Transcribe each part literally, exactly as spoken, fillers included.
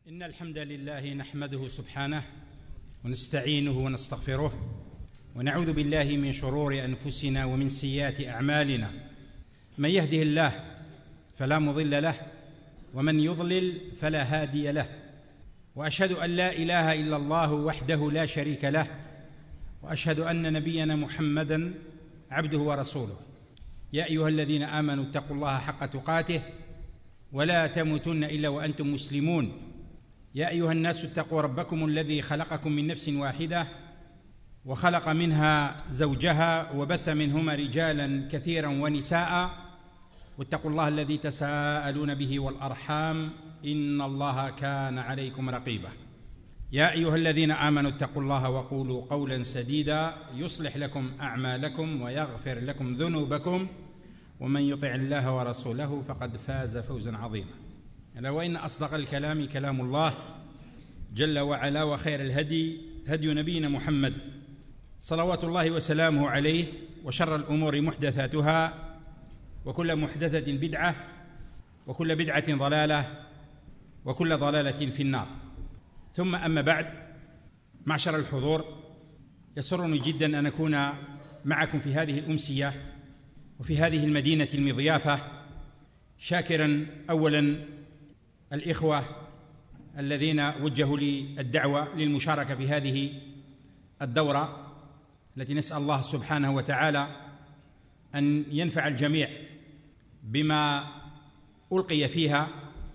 إن الحمد لله نحمده سبحانه ونستعينه ونستغفره ونعوذ بالله من شرور أنفسنا ومن سيئات أعمالنا. من يهده الله فلا مضل له ومن يضلل فلا هادي له، وأشهد أن لا إله إلا الله وحده لا شريك له، وأشهد أن نبينا محمدًا عبده ورسوله. يا أيها الذين آمنوا اتقوا الله حق تقاته ولا تموتن إلا وأنتم مسلمون. يا أيها الناس اتقوا ربكم الذي خلقكم من نفس واحدة وخلق منها زوجها وبث منهما رجالا كثيرا ونساء، واتقوا الله الذي تساءلون به والأرحام إن الله كان عليكم رقيبا. يا أيها الذين آمنوا اتقوا الله وقولوا قولا سديدا يصلح لكم أعمالكم ويغفر لكم ذنوبكم، ومن يطع الله ورسوله فقد فاز فوزا عظيما. ألا وإن أصدق الكلام كلام الله جل وعلا، وخير الهدي هدي نبينا محمد صلوات الله وسلامه عليه، وشر الأمور محدثاتها، وكل محدثة بدعة، وكل بدعة ضلالة، وكل ضلالة في النار. ثم أما بعد، معشر الحضور، يسرني جدا أن أكون معكم في هذه الأمسية وفي هذه المدينة المضيافة، شاكرا أولا الإخوة الذين وجهوا لي الدعوة للمشاركة في هذه الدورة التي نسأل الله سبحانه وتعالى أن ينفع الجميع بما ألقي فيها،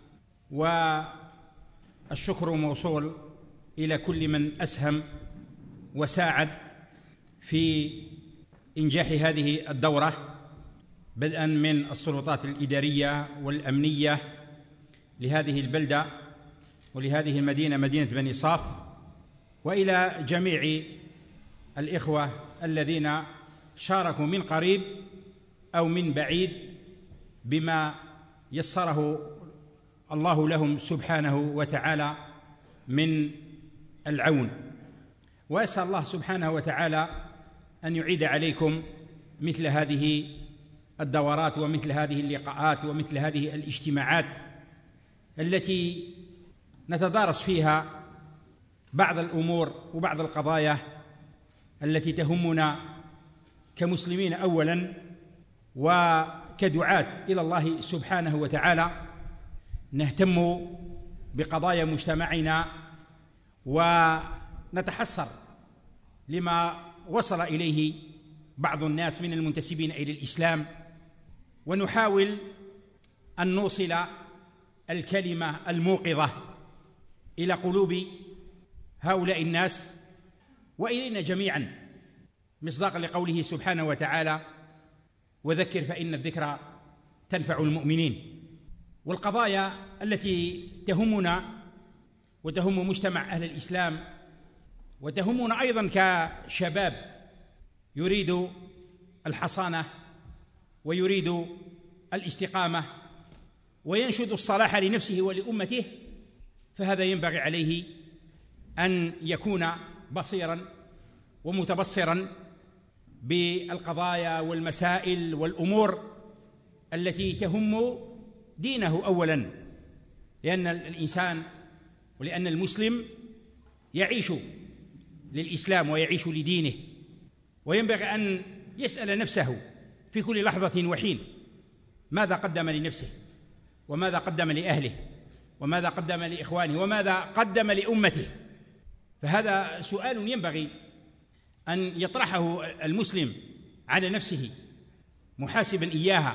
والشكر موصول إلى كل من أسهم وساعد في إنجاح هذه الدورة، بدءا من السلطات الإدارية والأمنية لهذه البلدة ولهذه المدينة، مدينة بني صاف، وإلى جميع الإخوة الذين شاركوا من قريب أو من بعيد بما يسره الله لهم سبحانه وتعالى من العون. وأسأل الله سبحانه وتعالى أن يعيد عليكم مثل هذه الدورات ومثل هذه اللقاءات ومثل هذه الاجتماعات التي نتدارس فيها بعض الأمور وبعض القضايا التي تهمنا كمسلمين أولا، وكدعاة إلى الله سبحانه وتعالى نهتم بقضايا مجتمعنا، ونتحسر لما وصل إليه بعض الناس من المنتسبين إلى الإسلام، ونحاول أن نوصل الكلمة الموقظة إلى قلوب هؤلاء الناس وإلينا جميعا، مصداقا لقوله سبحانه وتعالى: وذكر فإن الذكرى تنفع المؤمنين. والقضايا التي تهمنا وتهم مجتمع أهل الإسلام وتهمنا أيضا كشباب يريد الحصانة ويريد الاستقامة وينشد الصلاح لنفسه ولأمته، فهذا ينبغي عليه أن يكون بصيراً ومتبصراً بالقضايا والمسائل والأمور التي تهم دينه أولاً، لأن الإنسان ولأن المسلم يعيش للإسلام ويعيش لدينه، وينبغي أن يسأل نفسه في كل لحظة وحين ماذا قدم لنفسه، وماذا قدم لأهله، وماذا قدم لإخوانه، وماذا قدم لأمته. فهذا سؤال ينبغي أن يطرحه المسلم على نفسه، محاسبا إياها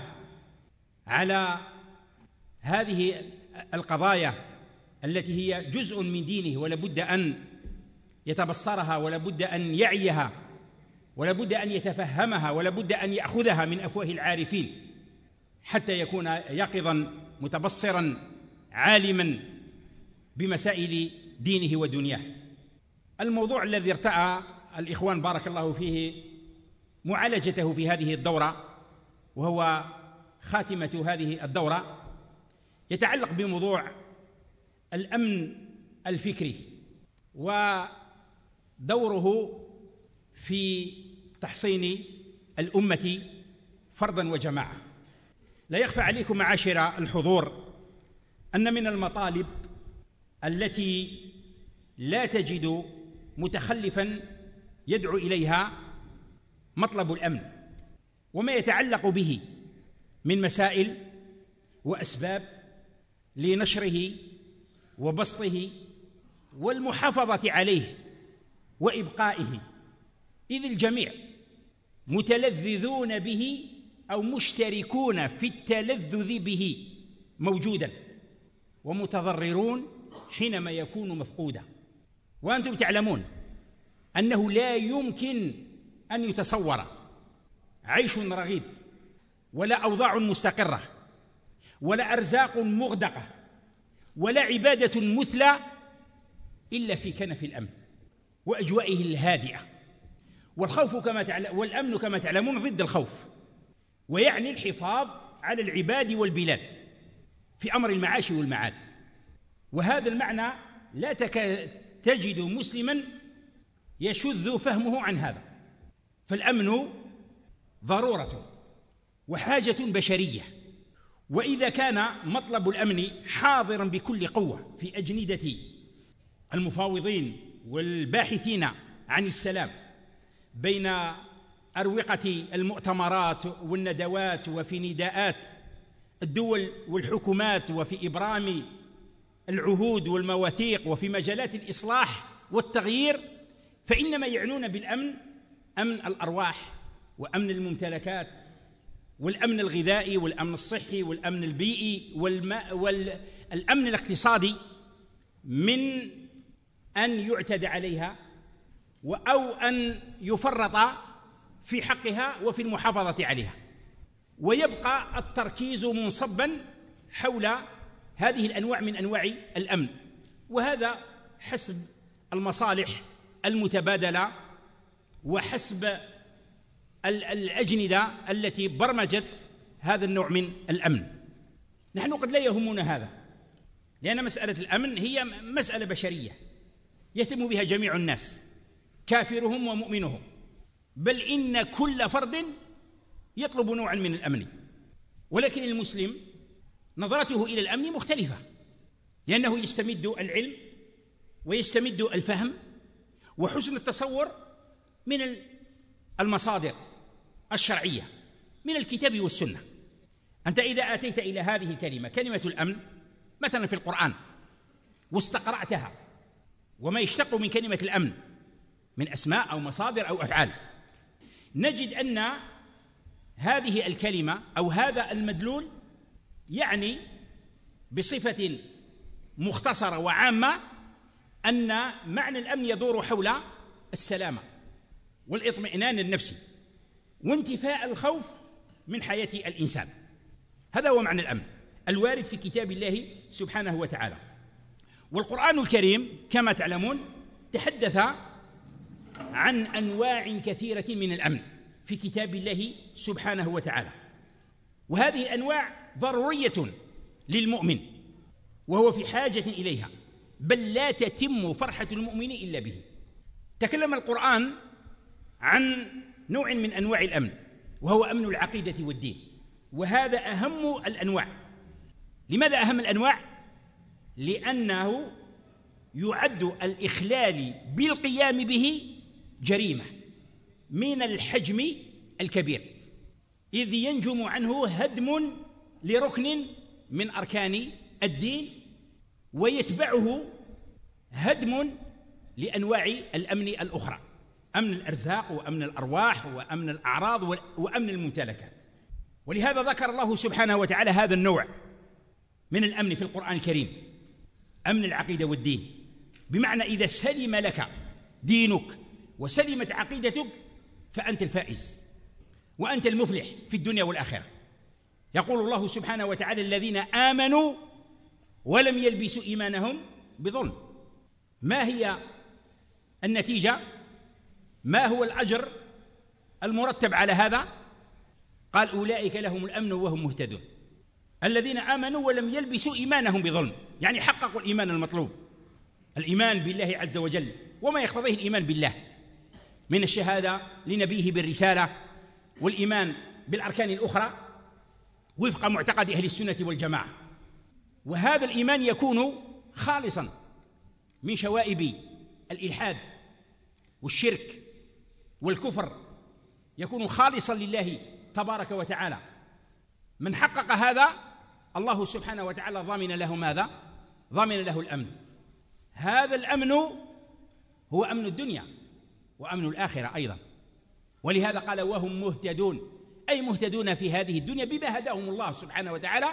على هذه القضايا التي هي جزء من دينه، ولا بد أن يتبصرها، ولا بد أن يعيها، ولا بد أن يتفهمها، ولا بد أن يأخذها من أفواه العارفين حتى يكون يقظا متبصرا عالما بمسائل دينه ودنياه. الموضوع الذي ارتأى الإخوان بارك الله فيه معالجته في هذه الدورة، وهو خاتمة هذه الدورة، يتعلق بموضوع الأمن الفكري ودوره في تحصين الأمة فردا وجماعة. لا يخفى عليكم معاشر الحضور أن من المطالب التي لا تجد متخلفا يدعو إليها مطلب الأمن وما يتعلق به من مسائل وأسباب لنشره وبسطه والمحافظة عليه وإبقائه، إذ الجميع متلذذون به أو مشتركون في التلذذ به موجودا، ومتضررون حينما يكون مفقودا. وأنتم تعلمون أنه لا يمكن أن يتصور عيش رغيد ولا أوضاع مستقرة ولا أرزاق مغدقة ولا عبادة مثلى إلا في كنف الأمن وأجوائه الهادئة. والخوف كما تعلم والأمن كما تعلمون ضد الخوف، ويعني الحفاظ على العباد والبلاد في أمر المعاش والمعاد. وهذا المعنى لا تجد مسلما يشذ فهمه عن هذا، فالأمن ضرورة وحاجة بشرية. وإذا كان مطلب الأمن حاضرا بكل قوة في أجندة المفاوضين والباحثين عن السلام بين أروقة المؤتمرات والندوات وفي نداءات الدول والحكومات وفي إبرام العهود والمواثيق وفي مجالات الإصلاح والتغيير، فإنما يعنون بالأمن أمن الأرواح وأمن الممتلكات والأمن الغذائي والأمن الصحي والأمن البيئي والماء والأمن الاقتصادي من أن يعتدى عليها أو أن يفرط في حقها وفي المحافظة عليها. ويبقى التركيز منصبا حول هذه الأنواع من أنواع الأمن، وهذا حسب المصالح المتبادلة وحسب الأجندة التي برمجت هذا النوع من الأمن. نحن قد لا يهمنا هذا، لأن مسألة الأمن هي مسألة بشرية يهتم بها جميع الناس كافرهم ومؤمنهم، بل إن كل فرد يطلب نوعا من الأمن. ولكن المسلم نظرته إلى الأمن مختلفة، لأنه يستمد العلم ويستمد الفهم وحسن التصور من المصادر الشرعية من الكتاب والسنة. أنت إذا أتيت إلى هذه الكلمة كلمة الأمن مثلا في القرآن واستقرأتها وما يشتق من كلمة الأمن من أسماء أو مصادر أو أفعال، نجد أن هذه الكلمة أو هذا المدلول يعني بصفة مختصرة وعامة أن معنى الأمن يدور حول السلامة والاطمئنان النفسي وانتفاء الخوف من حياة الإنسان. هذا هو معنى الأمن الوارد في كتاب الله سبحانه وتعالى. والقرآن الكريم كما تعلمون تحدث عن أنواع كثيرة من الأمن في كتاب الله سبحانه وتعالى، وهذه الأنواع ضرورية للمؤمن وهو في حاجة إليها، بل لا تتم فرحة المؤمن إلا به. تكلم القرآن عن نوع من أنواع الأمن وهو أمن العقيدة والدين، وهذا أهم الأنواع. لماذا أهم الأنواع؟ لأنه يعد الإخلال بالقيام به جريمة من الحجم الكبير، إذ ينجم عنه هدم لركن من أركان الدين ويتبعه هدم لأنواع الأمن الأخرى، أمن الأرزاق وأمن الأرواح وأمن الأعراض وأمن الممتلكات. ولهذا ذكر الله سبحانه وتعالى هذا النوع من الأمن في القرآن الكريم، أمن العقيدة والدين، بمعنى إذا سلم لك دينك وسلمت عقيدتك فأنت الفائز وأنت المفلح في الدنيا والآخرة. يقول الله سبحانه وتعالى: الذين آمنوا ولم يلبسوا إيمانهم بظلم. ما هي النتيجة؟ ما هو الأجر المرتب على هذا؟ قال: أولئك لهم الأمن وهم مهتدون. الذين آمنوا ولم يلبسوا إيمانهم بظلم، يعني حققوا الإيمان المطلوب، الإيمان بالله عز وجل وما يقتضيه الإيمان بالله من الشهادة لنبيه بالرسالة والإيمان بالأركان الأخرى وفق معتقد أهل السنة والجماعة. وهذا الإيمان يكون خالصا من شوائب الإلحاد والشرك والكفر يكون خالصا لله تبارك وتعالى. من حقق هذا الله سبحانه وتعالى ضامن له ماذا؟ ضامن له الأمن. هذا الأمن هو أمن الدنيا وأمن الآخرة أيضا، ولهذا قال وهم مهتدون، أي مهتدون في هذه الدنيا بما هداهم الله سبحانه وتعالى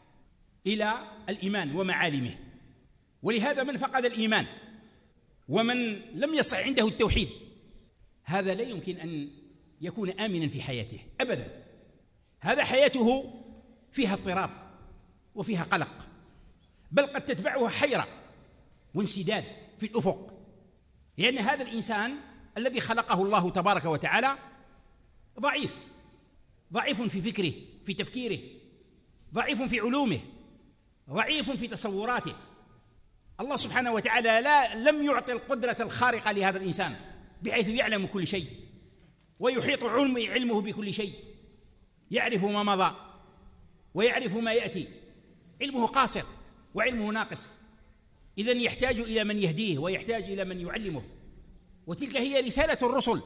إلى الإيمان ومعالمه. ولهذا من فقد الإيمان ومن لم يصح عنده التوحيد هذا لا يمكن أن يكون آمنا في حياته أبدا. هذا حياته فيها اضطراب وفيها قلق، بل قد تتبعها حيرة وانسداد في الأفق، لأن هذا الإنسان الذي خلقه الله تبارك وتعالى ضعيف، ضعيف في فكره، في تفكيره، ضعيف في علومه، ضعيف في تصوراته. الله سبحانه وتعالى لا لم يعطي القدرة الخارقة لهذا الإنسان بحيث يعلم كل شيء ويحيط علمه بكل شيء، يعرف ما مضى ويعرف ما يأتي. علمه قاصر وعلمه ناقص، إذن يحتاج إلى من يهديه ويحتاج إلى من يعلمه، وتلك هي رسالة الرسل.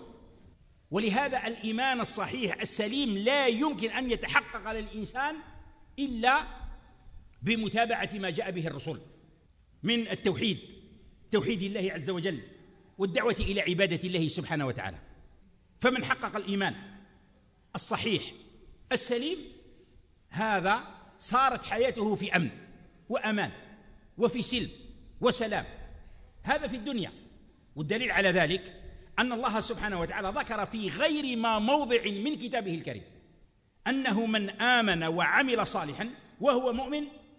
ولهذا الإيمان الصحيح السليم لا يمكن أن يتحقق للإنسان إلا بمتابعة ما جاء به الرسل من التوحيد، توحيد الله عز وجل، والدعوة إلى عبادة الله سبحانه وتعالى. فمن حقق الإيمان الصحيح السليم هذا صارت حياته في أمن وأمان وفي سلم وسلام، هذا في الدنيا. والدليل على ذلك أن الله سبحانه وتعالى ذكر في غير ما موضع من كتابه الكريم أنه من آمن وعمل صالحا وهو مؤمن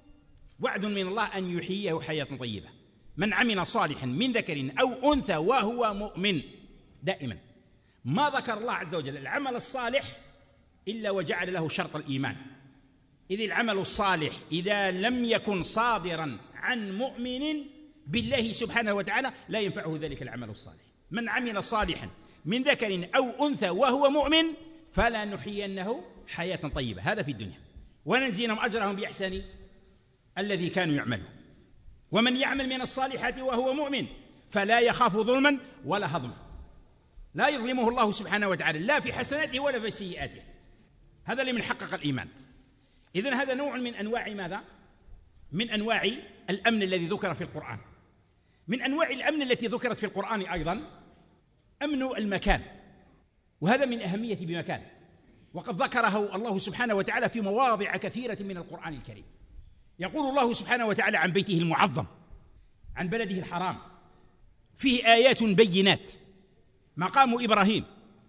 وعد من الله أن يحييه حياة طيبة. من عمل صالحا من ذكر أو أنثى وهو مؤمن، دائما ما ذكر الله عز وجل العمل الصالح إلا وجعل له شرط الإيمان، إذ العمل الصالح إذا لم يكن صادرا عن مؤمن بالله سبحانه وتعالى لا ينفعه ذلك العمل الصالح. من عمل صالحا من ذكر أو أنثى وهو مؤمن فلا نحيينه حياة طيبة، هذا في الدنيا، ونجزيهم أجرهم بإحسان الذي كانوا يعملون. ومن يعمل من الصالحات وهو مؤمن فلا يخاف ظلما ولا هضما، لا يظلمه الله سبحانه وتعالى لا في حسناته ولا في سيئاته. هذا لمن حقق الإيمان. إذن هذا نوع من أنواع ماذا؟ من أنواع الأمن الذي ذكر في القرآن. من أنواع الأمن التي ذكرت في القرآن أيضا أمن المكان، وهذا من أهمية بمكان، وقد ذكره الله سبحانه وتعالى في مواضع كثيرة من القرآن الكريم. يقول الله سبحانه وتعالى عن بيته المعظم، عن بلده الحرام، فيه آيات بينات مقام إبراهيم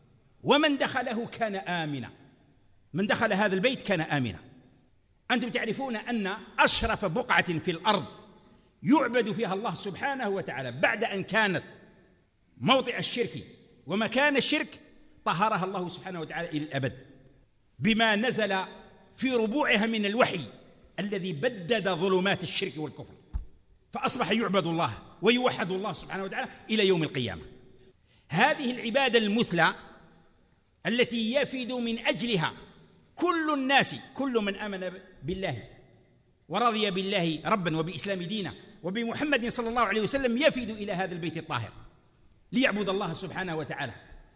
ومن دخله كان آمنا. من دخل هذا البيت كان آمنا. أنتم تعرفون أن أشرف بقعة في الأرض يعبد فيها الله سبحانه وتعالى بعد أن كانت موضع الشرك ومكان الشرك طهرها الله سبحانه وتعالى إلى الأبد بما نزل في ربوعها من الوحي الذي بدد ظلمات الشرك والكفر، فأصبح يعبد الله ويوحد الله سبحانه وتعالى إلى يوم القيامة. هذه العبادة المثلى التي يفد من أجلها كل الناس، كل من آمن بالله ورضي بالله ربا وبإسلام دينا وبمحمد صلى الله عليه وسلم يفد إلى هذا البيت الطاهر ليعبد الله سبحانه وتعالى،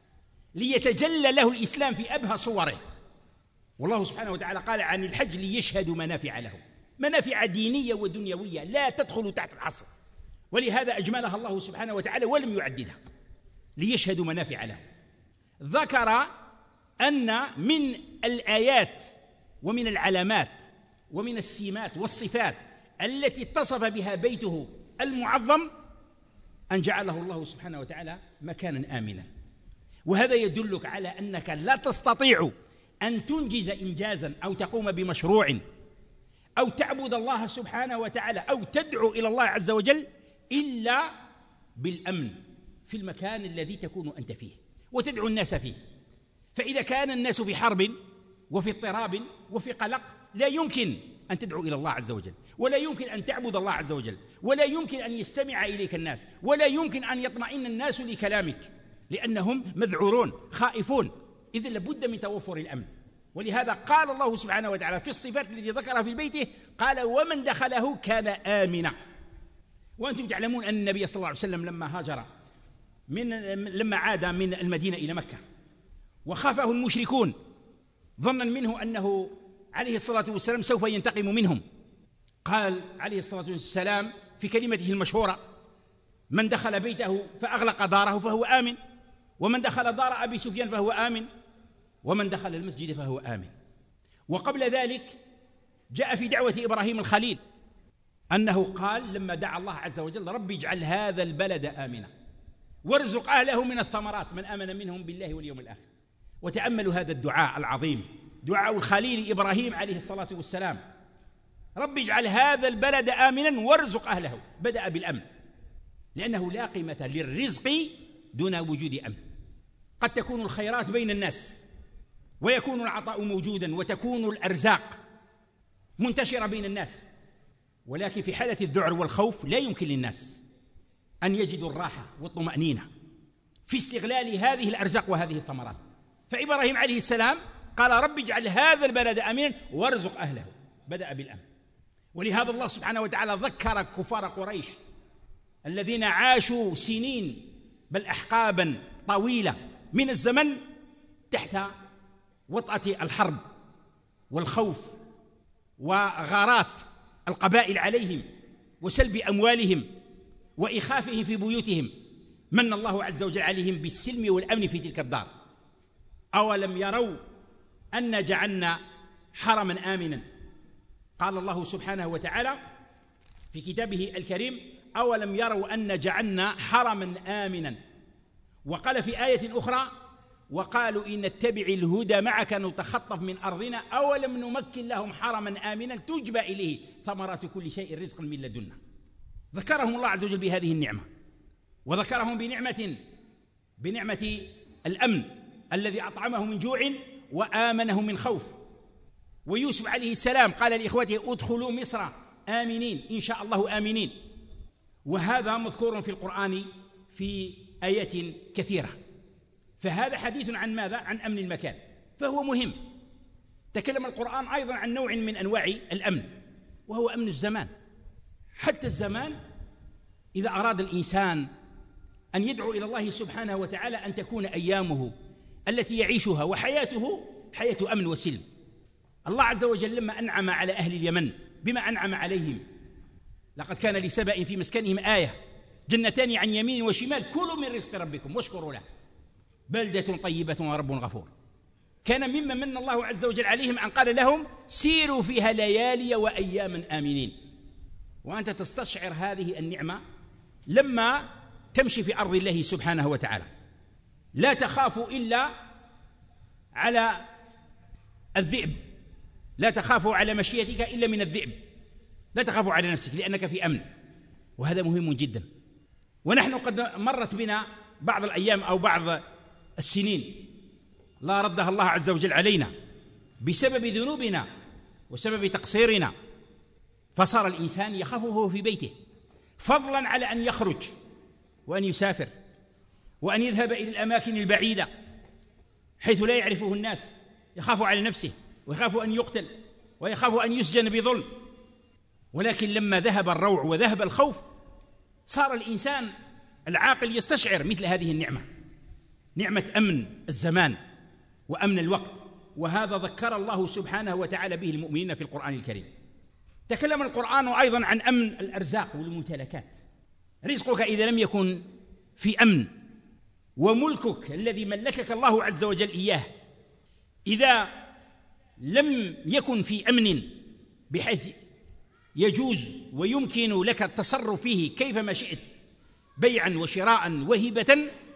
ليتجلى له الإسلام في أبهى صوره. والله سبحانه وتعالى قال عن الحج ليشهدوا منافع له، منافع دينية ودنيوية لا تدخل تحت الحصر، ولهذا أجملها الله سبحانه وتعالى ولم يعددها، ليشهدوا منافع له. ذكر أن من الآيات ومن العلامات ومن السمات والصفات التي اتصف بها بيته المعظم أن جعله الله سبحانه وتعالى مكانا آمنا. وهذا يدلك على أنك لا تستطيع أن تنجز إنجازا أو تقوم بمشروع أو تعبد الله سبحانه وتعالى أو تدعو إلى الله عز وجل إلا بالأمن في المكان الذي تكون أنت فيه وتدعو الناس فيه. فإذا كان الناس في حرب وفي اضطراب وفي قلق لا يمكن أن تدعو إلى الله عز وجل، ولا يمكن أن تعبد الله عز وجل، ولا يمكن أن يستمع إليك الناس، ولا يمكن أن يطمئن الناس لكلامك، لأنهم مذعورون خائفون. إذن لابد من توفر الأمن. ولهذا قال الله سبحانه وتعالى في الصفات التي ذكرها في بيته قال ومن دخله كان آمنا. وأنتم تعلمون أن النبي صلى الله عليه وسلم لما هاجر من لما عاد من المدينة إلى مكة وخافه المشركون ظنا منه أنه عليه الصلاة والسلام سوف ينتقم منهم، قال عليه الصلاة والسلام في كلمته المشهورة: من دخل بيته فأغلق داره فهو آمن، ومن دخل دار أبي سفيان فهو آمن، ومن دخل المسجد فهو آمن. وقبل ذلك جاء في دعوة إبراهيم الخليل أنه قال لما دعا الله عز وجل: رب اجعل هذا البلد آمنا وارزق أهله من الثمرات من آمن منهم بالله واليوم الآخر. وتأملوا هذا الدعاء العظيم، دعاء الخليل إبراهيم عليه الصلاة والسلام: رب اجعل هذا البلد آمنا وارزق أهله. بدأ بالأمن، لأنه لا قيمة للرزق دون وجود أمن. قد تكون الخيرات بين الناس ويكون العطاء موجودا وتكون الأرزاق منتشرة بين الناس، ولكن في حالة الذعر والخوف لا يمكن للناس أن يجدوا الراحة والطمأنينة في استغلال هذه الأرزاق وهذه الثمرات. فإبراهيم عليه السلام قال: رب اجعل هذا البلد آمنا وارزق أهله. بدأ بالأمن. ولهذا الله سبحانه وتعالى ذكر كفار قريش الذين عاشوا سنين بل أحقابا طويلة من الزمن تحت وطأة الحرب والخوف وغارات القبائل عليهم وسلب أموالهم وإخافهم في بيوتهم. من الله عز وجل عليهم بالسلم والأمن في تلك الدار. أولم يروا أن جعلنا حرما آمنا؟ قال الله سبحانه وتعالى في كتابه الكريم: أولم يروا أن جعلنا حرما آمنا. وقال في آية أخرى: وقالوا إن نتبع الهدى معك نتخطف من أرضنا أولم نمكن لهم حرما آمنا تجبى إليه ثمرات كل شيء رزقا من لدنا. ذكرهم الله عز وجل بهذه النعمة، وذكرهم بنعمة بنعمة الأمن الذي أطعمه من جوع وآمنه من خوف. ويوسف عليه السلام قال لإخوته: ادخلوا مصر آمنين إن شاء الله آمنين. وهذا مذكور في القرآن في آيات كثيرة. فهذا حديث عن ماذا؟ عن أمن المكان، فهو مهم. تكلم القرآن أيضا عن نوع من أنواع الأمن وهو أمن الزمان. حتى الزمان إذا أراد الإنسان أن يدعو إلى الله سبحانه وتعالى أن تكون أيامه التي يعيشها وحياته حياة أمن وسلم. الله عز وجل لما أنعم على أهل اليمن بما أنعم عليهم: لقد كان لسبأ في مسكنهم آية جنتان عن يمين وشمال كلوا من رزق ربكم واشكروا له بلدة طيبة ورب غفور. كان مما من الله عز وجل عليهم أن قال لهم: سيروا فيها ليالي وأياما آمنين. وأنت تستشعر هذه النعمة لما تمشي في أرض الله سبحانه وتعالى، لا تخاف إلا على الذئب، لا تخاف على مشيتك إلا من الذئب، لا تخاف على نفسك لأنك في أمن. وهذا مهم جدا. ونحن قد مرت بنا بعض الأيام أو بعض السنين لا ردها الله عز وجل علينا بسبب ذنوبنا وسبب تقصيرنا، فصار الإنسان يخاف وهو في بيته، فضلا على أن يخرج وأن يسافر وأن يذهب إلى الأماكن البعيدة حيث لا يعرفه الناس. يخاف على نفسه ويخاف أن يقتل ويخاف أن يسجن بظلم. ولكن لما ذهب الروع وذهب الخوف صار الإنسان العاقل يستشعر مثل هذه النعمة، نعمة أمن الزمان وأمن الوقت. وهذا ذكر الله سبحانه وتعالى به المؤمنين في القرآن الكريم. تكلم القرآن أيضا عن أمن الأرزاق والممتلكات. رزقك إذا لم يكن في أمن، وملكك الذي ملكك الله عز وجل إياه إذا لم يكن في أمن بحيث يجوز ويمكن لك التصرف فيه كيفما شئت بيعا وشراء وهبة،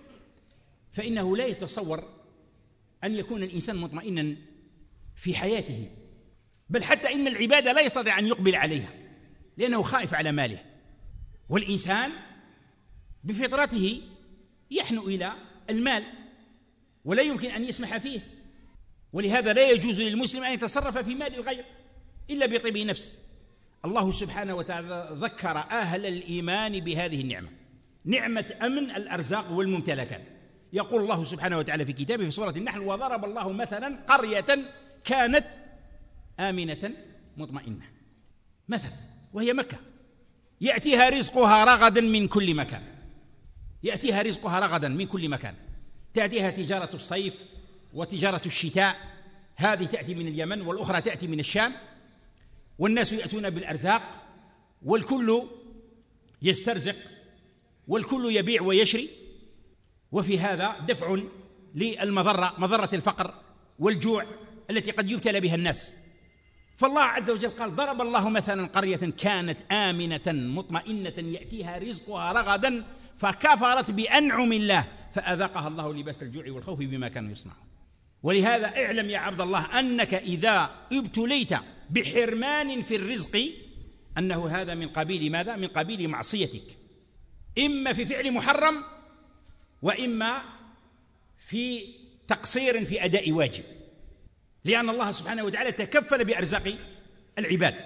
فإنه لا يتصور أن يكون الإنسان مطمئنا في حياته، بل حتى إن العبادة لا يستطيع أن يقبل عليها لأنه خائف على ماله. والإنسان بفطرته يحن إلى المال ولا يمكن أن يسمح فيه، ولهذا لا يجوز للمسلم أن يتصرف في مال الغير إلا بطيب نفس. الله سبحانه وتعالى ذكر أهل الإيمان بهذه النعمة، نعمة أمن الأرزاق والممتلكات. يقول الله سبحانه وتعالى في كتابه في سورة النحل: وضرب الله مثلا قرية كانت آمنة مطمئنة، مثلا وهي مكة. يأتيها رزقها رغدا من كل مكان، يأتيها رزقها رغدا من كل مكان، تأتيها تجارة الصيف وتجارة الشتاء، هذه تأتي من اليمن والأخرى تأتي من الشام، والناس يأتون بالأرزاق والكل يسترزق والكل يبيع ويشري، وفي هذا دفع للمضرة، مضرة الفقر والجوع التي قد يبتلى بها الناس. فالله عز وجل قال: ضرب الله مثلا قرية كانت آمنة مطمئنة يأتيها رزقها رغدا فكفرت بأنعم الله فأذاقها الله لباس الجوع والخوف بما كانوا يصنعون. ولهذا اعلم يا عبد الله أنك إذا ابتليت بحرمان في الرزق أنه هذا من قبيل ماذا؟ من قبيل معصيتك، إما في فعل محرم وإما في تقصير في أداء واجب، لأن الله سبحانه وتعالى تكفل بأرزاق العباد،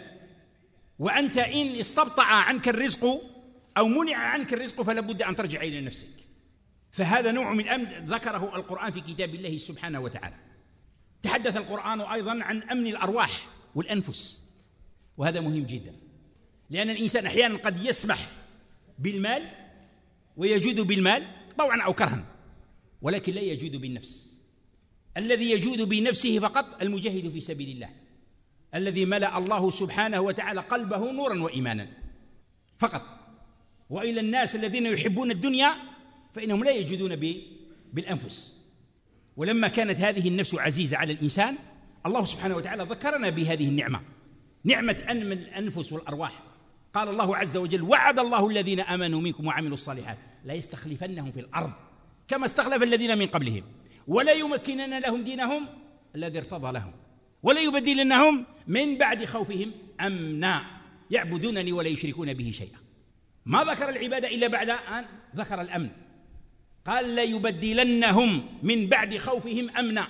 وأنت إن استبطأ عنك الرزق أو منع عنك الرزق فلا بد أن ترجع إلى نفسك. فهذا نوع من أمن ذكره القرآن في كتاب الله سبحانه وتعالى. تحدث القرآن أيضا عن أمن الأرواح والأنفس، وهذا مهم جدا، لأن الإنسان أحيانا قد يسمح بالمال ويجود بالمال طوعا أو كرها، ولكن لا يجود بالنفس. الذي يجود بنفسه فقط المجاهد في سبيل الله، الذي ملأ الله سبحانه وتعالى قلبه نورا وإيمانا فقط. وإلى الناس الذين يحبون الدنيا فإنهم لا يجودون بالأنفس. ولما كانت هذه النفس عزيزة على الإنسان الله سبحانه وتعالى ذكرنا بهذه النعمة، نعمة أمن الأنفس والأرواح. قال الله عز وجل: وعد الله الذين آمنوا منكم وعملوا الصالحات لا يستخلفنهم في الأرض كما استخلف الذين من قبلهم ولا يمكنن لهم دينهم الذي ارتضى لهم ولا يبدلنهم من بعد خوفهم أمنا يعبدونني ولا يشركون به شيئا. ما ذكر العبادة إلا بعد أن ذكر الأمن، قال: لا يبدلنهم من بعد خوفهم أمنا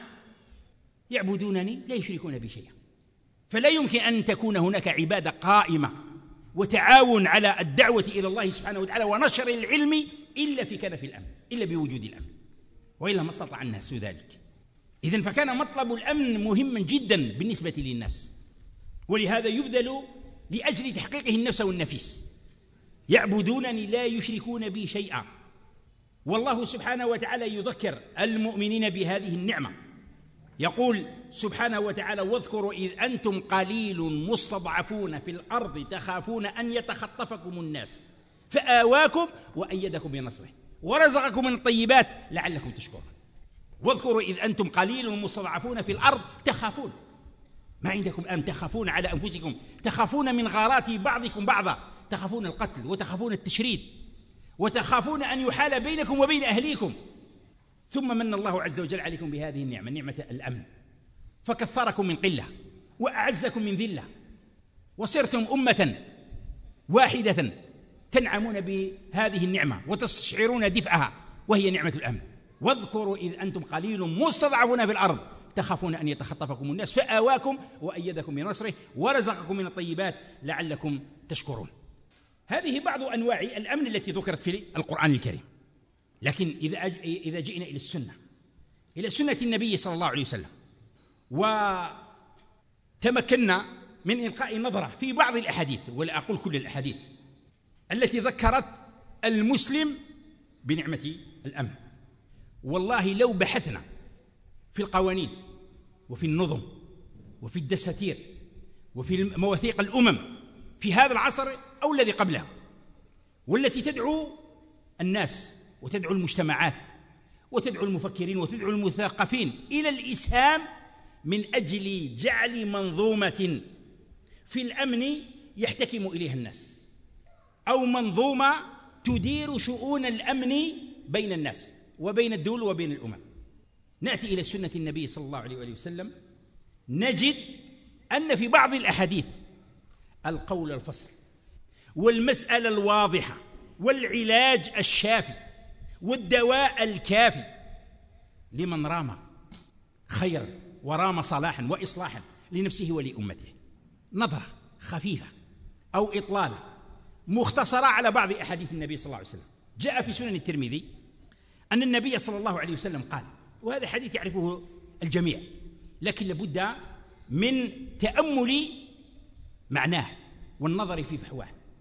يعبدونني لا يشركون بي شيئا. فلا يمكن أن تكون هناك عبادة قائمة وتعاون على الدعوة إلى الله سبحانه وتعالى ونشر العلم إلا في كنف الأمن، إلا بوجود الأمن، وإلا ما استطاع الناس ذلك. إذن فكان مطلب الأمن مهما جدا بالنسبة للناس، ولهذا يبذل لأجل تحقيقه النفس والنفيس. يعبدونني لا يشركون بي شيئا. والله سبحانه وتعالى يذكر المؤمنين بهذه النعمة، يقول سبحانه وتعالى: واذكروا إذ أنتم قليل مستضعفون في الأرض تخافون أن يتخطفكم الناس فآواكم وأيدكم بنصره ورزقكم من الطيبات لعلكم تشكرون. واذكروا إذ أنتم قليل مستضعفون في الأرض تخافون، ما عندكم أمن، تخافون على أنفسكم، تخافون من غارات بعضكم بعضا، تخافون القتل وتخافون التشريد وتخافون أن يحال بينكم وبين أهليكم. ثم من الله عز وجل عليكم بهذه النعمة، نعمة الأمن، فكثركم من قلة وأعزكم من ذلة وصرتم أمة واحدة تنعمون بهذه النعمة وتستشعرون دفئها وهي نعمة الأمن. واذكروا إذ أنتم قليل مستضعفون في الأرض تخافون أن يتخطفكم الناس فآواكم وأيدكم بنصره ورزقكم من الطيبات لعلكم تشكرون. هذه بعض أنواع الأمن التي ذكرت في القرآن الكريم. لكن إذا إذا جئنا إلى السنة، إلى سنة النبي صلى الله عليه وسلم، وتمكنا من إلقاء نظرة في بعض الأحاديث، ولا أقول كل الأحاديث التي ذكرت المسلم بنعمة الأمن، والله لو بحثنا في القوانين وفي النظم وفي الدساتير وفي مواثيق الأمم في هذا العصر أو الذي قبله، والتي تدعو الناس وتدعو المجتمعات وتدعو المفكرين وتدعو المثقفين إلى الإسهام من أجل جعل منظومة في الأمن يحتكم إليها الناس، أو منظومة تدير شؤون الأمن بين الناس وبين الدول وبين الأمم، نأتي إلى سنة النبي صلى الله عليه وآله وسلم نجد أن في بعض الأحاديث القول الفصل والمسألة الواضحة والعلاج الشافي والدواء الكافي لمن رام خيرا ورام صلاحا وإصلاحا لنفسه ولأمته. نظرة خفيفة أو إطلالة مختصرة على بعض أحاديث النبي صلى الله عليه وسلم. جاء في سنن الترمذي أن النبي صلى الله عليه وسلم قال، وهذا حديث يعرفه الجميع لكن لابد من تأمل معناه والنظر في فحواه،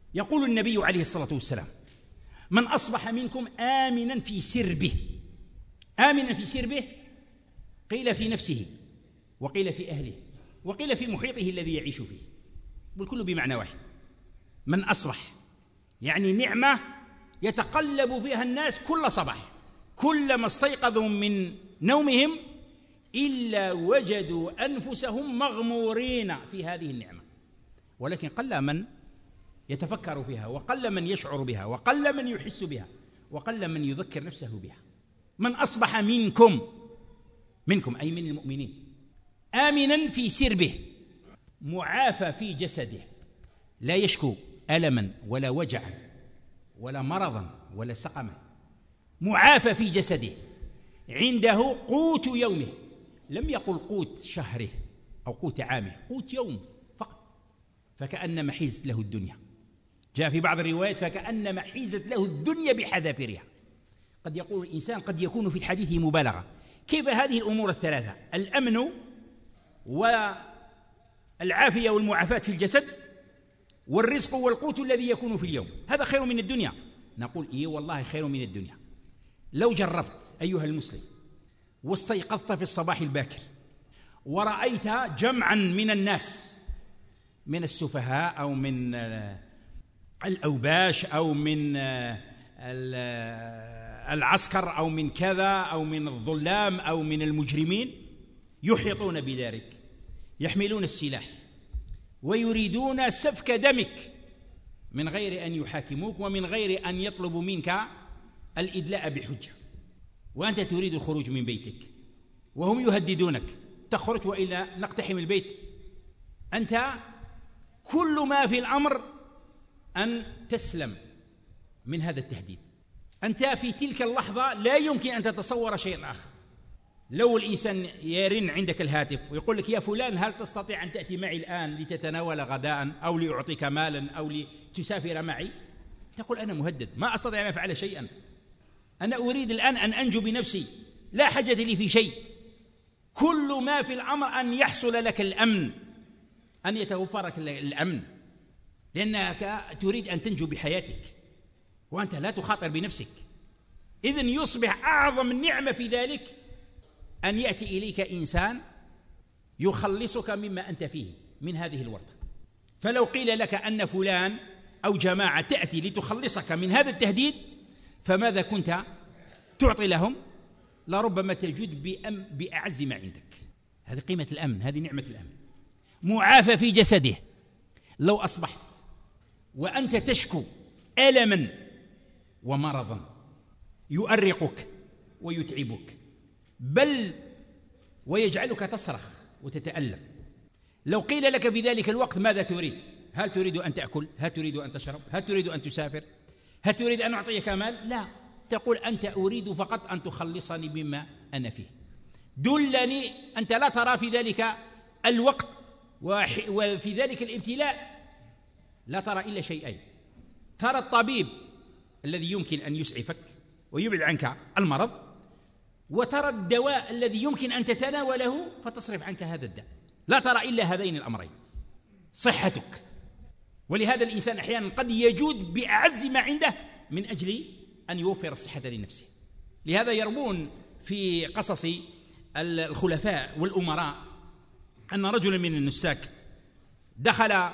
يقول النبي عليه الصلاة والسلام: من أصبح منكم آمنا في سربه. آمنا في سربه قيل في نفسه، وقيل في أهله، وقيل في محيطه الذي يعيش فيه، والكل بمعنى واحد. من أصبح يعني نعمة يتقلب فيها الناس كل صباح، كلما استيقظوا من نومهم إلا وجدوا أنفسهم مغمورين في هذه النعمة، ولكن قل من يتفكر فيها، وقل من يشعر بها، وقل من يحس بها، وقل من يذكر نفسه بها. من أصبح منكم، منكم أي من المؤمنين، آمنا في سربه، معافى في جسده، لا يشكو ألما ولا وجعا ولا مرضا ولا سقما، معافى في جسده، عنده قوت يومه. لم يقل قوت شهره أو قوت عامه، قوت يوم فقط، فكأنما حيزت له الدنيا. جاء في بعض الروايات: فكأنما حيزت له الدنيا بحذافيرها. قد يقول الإنسان، قد يكون في الحديث مبالغة. كيف هذه الأمور الثلاثة، الأمن والعافية والمعافاة في الجسد والرزق والقوت الذي يكون في اليوم، هذا خير من الدنيا؟ نقول إيه والله خير من الدنيا. لو جربت أيها المسلم واستيقظت في الصباح الباكر ورأيت جمعا من الناس، من السفهاء أو من الأوباش أو من العسكر أو من كذا أو من الظلام أو من المجرمين، يحيطون بدارك، يحملون السلاح ويريدون سفك دمك من غير أن يحاكموك ومن غير أن يطلبوا منك الإدلاء بحجة، وأنت تريد الخروج من بيتك وهم يهددونك: تخرج وإلا نقتحم البيت. أنت كل ما في الأمر أن تسلم من هذا التهديد. أنت في تلك اللحظة لا يمكن أن تتصور شيئا آخر. لو الإنسان يرن عندك الهاتف ويقول لك: يا فلان، هل تستطيع أن تأتي معي الآن لتتناول غداء أو لأعطيك مالا أو لتسافر معي؟ تقول: أنا مهدد، ما أستطيع أن أفعل شيئا، أنا أريد الآن أن أنجو بنفسي، لا حاجة لي في شيء. كل ما في الأمر أن يحصل لك الأمن، أن يتوفرك الأمن، لأنك تريد أن تنجو بحياتك وأنت لا تخاطر بنفسك. إذن يصبح أعظم نعمة في ذلك أن يأتي إليك إنسان يخلصك مما أنت فيه من هذه الورطة. فلو قيل لك أن فلان أو جماعة تأتي لتخلصك من هذا التهديد، فماذا كنت تعطي لهم؟ لربما تجد بأم بأعز ما عندك. هذه قيمة الأمن، هذه نعمة الأمن. معافى في جسده، لو أصبحت وأنت تشكو ألما ومرضا يؤرقك ويتعبك، بل ويجعلك تصرخ وتتألم، لو قيل لك في ذلك الوقت: ماذا تريد؟ هل تريد أن تأكل؟ هل تريد أن تشرب؟ هل تريد أن تسافر؟ هل تريد أن أعطيك مال؟ لا، تقول: أنت أريد فقط أن تخلصني مما أنا فيه. دلني. أنت لا ترى في ذلك الوقت وفي ذلك الابتلاء لا ترى إلا شيئين: ترى الطبيب الذي يمكن أن يسعفك ويبعد عنك المرض، وترى الدواء الذي يمكن أن تتناوله فتصرف عنك هذا الداء. لا ترى إلا هذين الأمرين: صحتك. ولهذا الإنسان أحيانا قد يجود بأعز ما عنده من أجل أن يوفر الصحة لنفسه. لهذا يروون في قصص الخلفاء والأمراء أن رجلا من النساك دخل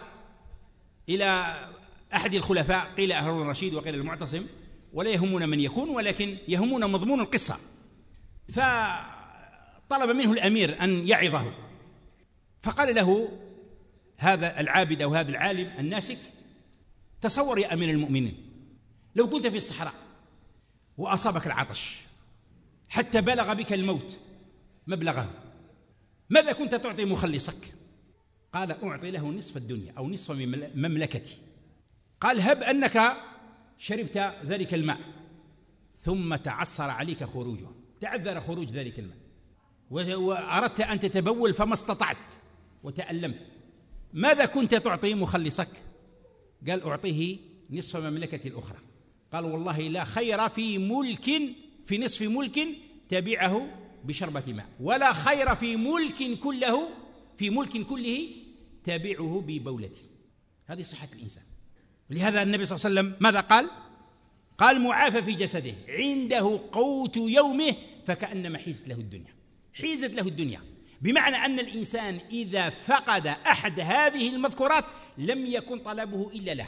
إلى أحد الخلفاء، قيل هارون الرشيد وقيل المعتصم، ولا يهمون من يكون، ولكن يهمون مضمون القصة. فطلب منه الأمير أن يعظه، فقال له هذا العابد أو هذا العالم الناسك: تصور يا أمير المؤمنين، لو كنت في الصحراء وأصابك العطش حتى بلغ بك الموت مبلغه، ماذا كنت تعطي مخلصك؟ قال: أعطي له نصف الدنيا أو نصف مملكتي. قال: هب أنك شربت ذلك الماء ثم تعسر عليك خروجه، تعذر خروج ذلك الماء، وأردت أن تتبول فما استطعت وتألمت، ماذا كنت تعطي مخلصك؟ قال: أعطيه نصف مملكتي الأخرى. قال: والله لا خير في ملك في نصف ملك تبعه بشربة ماء، ولا خير في ملك كله في ملك كله تبعه ببولته. هذه صحة الإنسان. لهذا النبي صلى الله عليه وسلم ماذا قال؟ قال معافى في جسده عنده قوت يومه فكأنما حيزت له الدنيا، حيزت له الدنيا، بمعنى أن الإنسان إذا فقد أحد هذه المذكورات لم يكن طلبه إلا لها،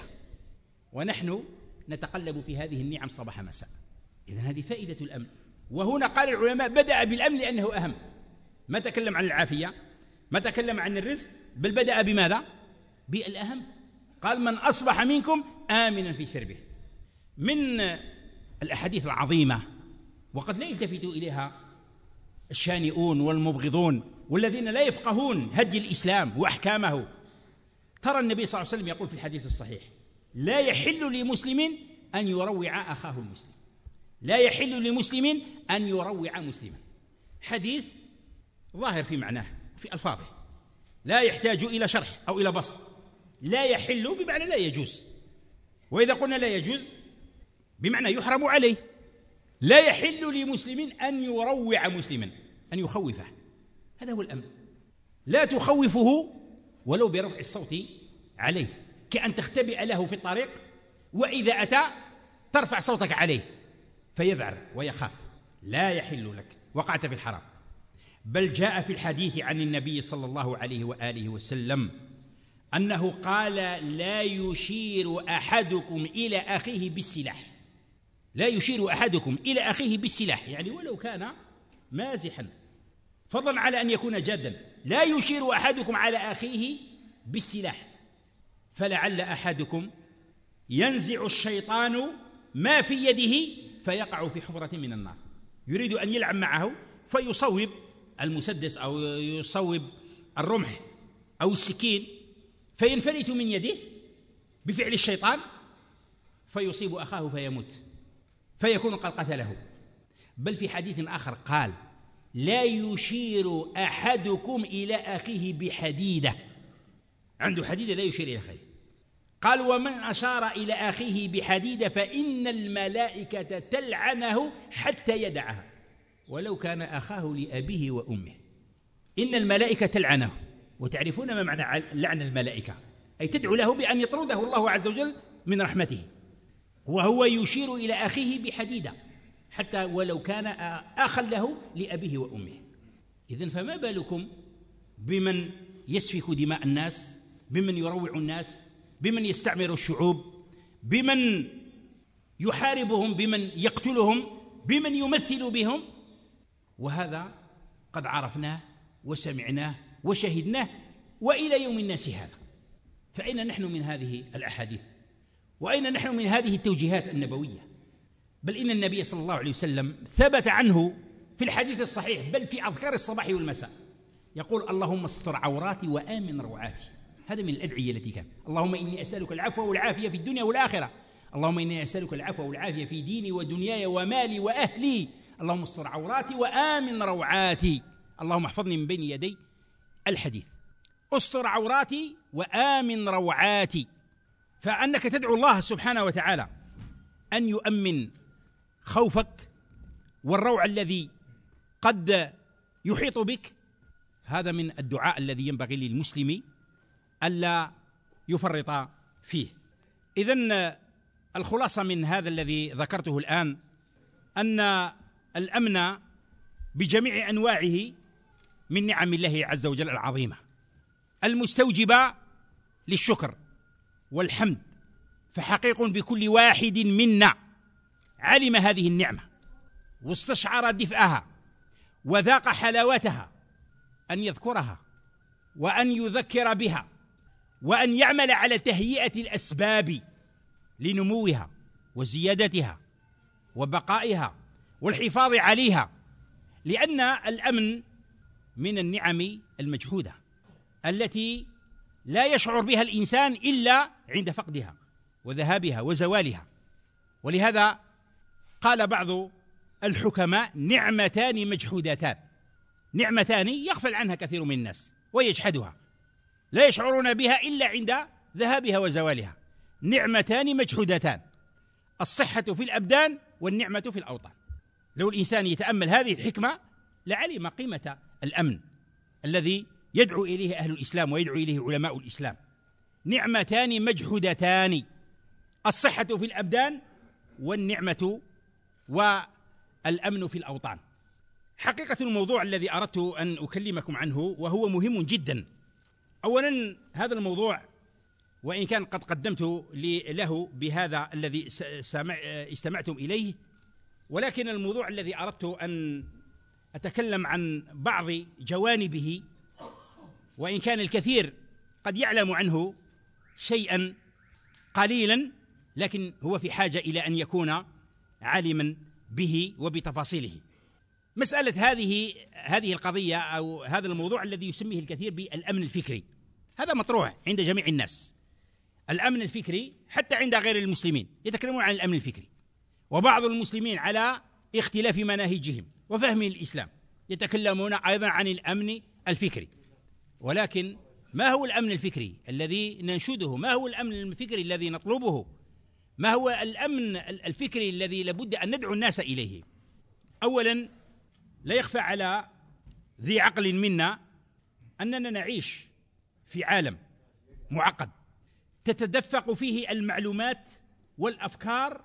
ونحن نتقلب في هذه النعم صباح مساء. إذن هذه فائدة الأمن. وهنا قال العلماء بدأ بالأمن لأنه أهم، ما تكلم عن العافية، ما تكلم عن الرزق، بل بدأ بماذا؟ بالأهم. قال من أصبح منكم آمنا في سربه. من الأحاديث العظيمة وقد لا يلتفت إليها الشانئون والمبغضون والذين لا يفقهون هدي الإسلام وأحكامه، ترى النبي صلى الله عليه وسلم يقول في الحديث الصحيح: لا يحل لمسلم أن يروع أخاه المسلم، لا يحل لمسلم أن يروع مسلما. حديث ظاهر في معناه وفي ألفاظه، لا يحتاج إلى شرح أو إلى بسط. لا يحل بمعنى لا يجوز، وإذا قلنا لا يجوز بمعنى يحرم عليه. لا يحل لمسلم أن يروع مسلما، أن يخوفه، هذا هو الأمر. لا تخوفه ولو برفع الصوت عليه، كأن تختبئ له في الطريق وإذا أتى ترفع صوتك عليه فيذعر ويخاف. لا يحل لك، وقعت في الحرام. بل جاء في الحديث عن النبي صلى الله عليه وآله وسلم أنه قال: لا يشير أحدكم إلى أخيه بالسلاح، لا يشير أحدكم إلى أخيه بالسلاح، يعني ولو كان مازحا، فضلا على أن يكون جادا. لا يشير أحدكم على أخيه بالسلاح، فلعل أحدكم ينزع الشيطان ما في يده فيقع في حفرة من النار، يريد أن يلعب معه فيصوب المسدس أو يصوب الرمح أو السكين فينفلت من يده بفعل الشيطان فيصيب أخاه فيموت، فيكون قد قتله. بل في حديث آخر قال: لا يشير أحدكم إلى أخيه بحديدة، عنده حديدة لا يشير إلى أخيه. قال: ومن أشار إلى أخيه بحديدة فإن الملائكة تلعنه حتى يدعها ولو كان أخاه لأبيه وأمه. إن الملائكة تلعنه، وتعرفون ما معنى لعن الملائكة، أي تدعو له بأن يطرده الله عز وجل من رحمته، وهو يشير إلى أخيه بحديدة حتى ولو كان أخا له لأبيه وأمه. إذن فما بالكم بمن يسفك دماء الناس، بمن يروع الناس، بمن يستعمر الشعوب، بمن يحاربهم، بمن يقتلهم، بمن يمثل بهم. وهذا قد عرفناه وسمعناه وشهدناه وإلى يوم الناس هذا. فأين نحن من هذه الأحاديث؟ وأين نحن من هذه التوجيهات النبوية؟ بل إن النبي صلى الله عليه وسلم ثبت عنه في الحديث الصحيح، بل في أذكار الصباح والمساء، يقول: اللهم استر عوراتي وآمن روعاتي. هذا من الأدعية التي كان: اللهم إني أسألك العفو والعافية في الدنيا والآخرة، اللهم إني أسألك العفو والعافية في ديني ودنياي ومالي وأهلي، اللهم استر عوراتي وآمن روعاتي، اللهم احفظني من بين يدي. الحديث: استر عوراتي وآمن روعاتي. فأنك تدعو الله سبحانه وتعالى أن يؤمن خوفك والروع الذي قد يحيط بك، هذا من الدعاء الذي ينبغي للمسلم ألا يفرط فيه. إذن الخلاصة من هذا الذي ذكرته الآن أن الأمن بجميع أنواعه من نعم الله عز وجل العظيمة المستوجبة للشكر والحمد، فحقيق بكل واحد منا علم هذه النعمة واستشعر دفئها وذاق حلاوتها أن يذكرها وأن يذكر بها وأن يعمل على تهيئة الأسباب لنموها وزيادتها وبقائها والحفاظ عليها، لأن الأمن من النعم المجحودة التي لا يشعر بها الإنسان إلا عند فقدها وذهابها وزوالها. ولهذا قال بعض الحكماء: نعمتان مجحودتان، نعمتان يغفل عنها كثير من الناس ويجحدها، لا يشعرون بها إلا عند ذهابها وزوالها. نعمتان مجحودتان: الصحة في الأبدان والنعمة في الأوطان. لو الإنسان يتأمل هذه الحكمة لعلم قيمة الأمن الذي يدعو إليه أهل الإسلام ويدعو إليه علماء الإسلام. نعمتان مجحودتان، الصحة في الأبدان والنعمة والأمن في الأوطان. حقيقة الموضوع الذي أردت أن أكلمكم عنه وهو مهم جدا. أولا هذا الموضوع وإن كان قد قدمت له بهذا الذي استمعتم إليه، ولكن الموضوع الذي أردت أن أتكلم عن بعض جوانبه، وإن كان الكثير قد يعلم عنه شيئا قليلا، لكن هو في حاجة إلى أن يكون عالما به وبتفاصيله. مسألة هذه هذه القضية أو هذا الموضوع الذي يسميه الكثير بالأمن الفكري، هذا مطروح عند جميع الناس. الأمن الفكري حتى عند غير المسلمين يتكلمون عن الأمن الفكري، وبعض المسلمين على اختلاف مناهجهم وفهم الإسلام يتكلمون أيضا عن الأمن الفكري. ولكن ما هو الأمن الفكري الذي ننشده؟ ما هو الأمن الفكري الذي نطلبه؟ ما هو الأمن الفكري الذي لابد أن ندعو الناس إليه؟ أولا، لا يخفى على ذي عقل منا أننا نعيش في عالم معقد تتدفق فيه المعلومات والأفكار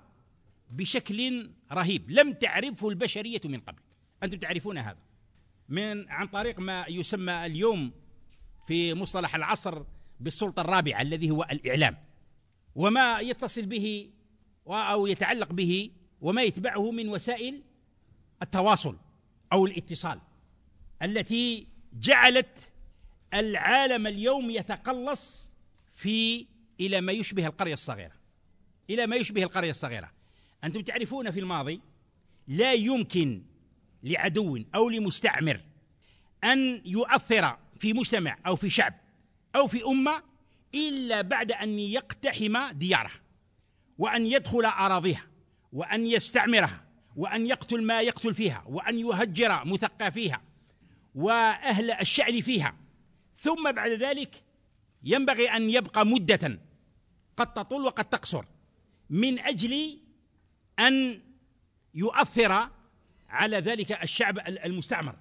بشكل رهيب لم تعرفه البشرية من قبل. أنتم تعرفون هذا من عن طريق ما يسمى اليوم في مصطلح العصر بالسلطة الرابعة، الذي هو الإعلام، وما يتصل به أو يتعلق به وما يتبعه من وسائل التواصل أو الاتصال، التي جعلت العالم اليوم يتقلص في إلى ما يشبه القرية الصغيرة، إلى ما يشبه القرية الصغيرة. أنتم تعرفون في الماضي لا يمكن لعدو أو لمستعمر أن يؤثر في مجتمع أو في شعب أو في أمة إلا بعد أن يقتحم ديارها، وأن يدخل أراضيها، وأن يستعمرها، وأن يقتل ما يقتل فيها، وأن يهجر مثقفيها وأهل الشأن فيها، ثم بعد ذلك ينبغي أن يبقى مدة قد تطول وقد تقصر من أجل أن يؤثر على ذلك الشعب المستعمر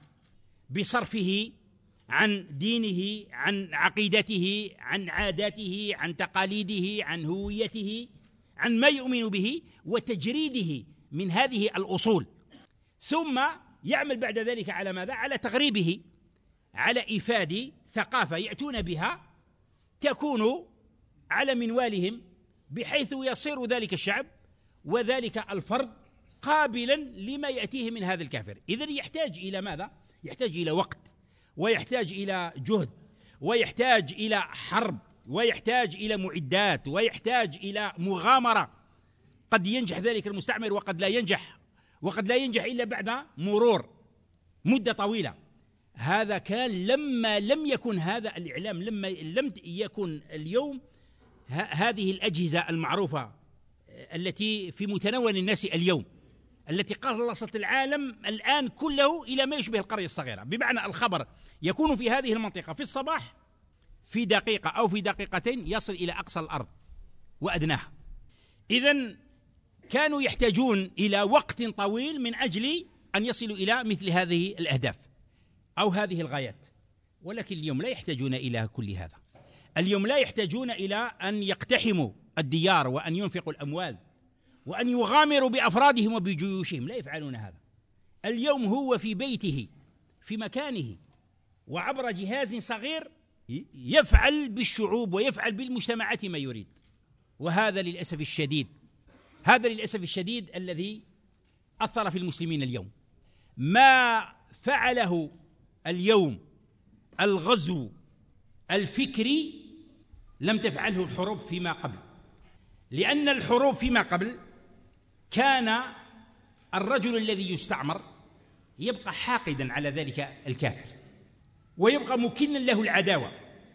بصرفه عن دينه، عن عقيدته، عن عاداته، عن تقاليده، عن هويته، عن ما يؤمن به، وتجريده من هذه الأصول، ثم يعمل بعد ذلك على ماذا؟ على تغريبه، على إيفاد ثقافة يأتون بها تكون على منوالهم، بحيث يصير ذلك الشعب وذلك الفرد قابلا لما يأتيه من هذا الكافر. إذن يحتاج إلى ماذا؟ يحتاج إلى وقت، ويحتاج إلى جهد، ويحتاج إلى حرب، ويحتاج إلى معدات، ويحتاج إلى مغامرة. قد ينجح ذلك المستعمر وقد لا ينجح، وقد لا ينجح إلا بعد مرور مدة طويلة. هذا كان لما لم يكن هذا الإعلام، لما لم يكن اليوم هذه الأجهزة المعروفة التي في متناول الناس اليوم، التي قلصت العالم الآن كله إلى ما يشبه القرية الصغيرة، بمعنى الخبر يكون في هذه المنطقة في الصباح في دقيقة أو في دقيقتين يصل إلى أقصى الأرض وأدناها. إذن كانوا يحتاجون إلى وقت طويل من أجل أن يصلوا إلى مثل هذه الأهداف أو هذه الغايات، ولكن اليوم لا يحتاجون إلى كل هذا. اليوم لا يحتاجون إلى أن يقتحموا الديار وأن ينفقوا الأموال وأن يغامروا بأفرادهم وبجيوشهم، لا يفعلون هذا. اليوم هو في بيته في مكانه وعبر جهاز صغير يفعل بالشعوب ويفعل بالمجتمعات ما يريد. وهذا للأسف الشديد، هذا للأسف الشديد الذي أثر في المسلمين اليوم. ما فعله اليوم الغزو الفكري لم تفعله الحروب فيما قبل، لأن الحروب فيما قبل كان الرجل الذي يستعمر يبقى حاقدا على ذلك الكافر ويبقى مكنا له العداوة،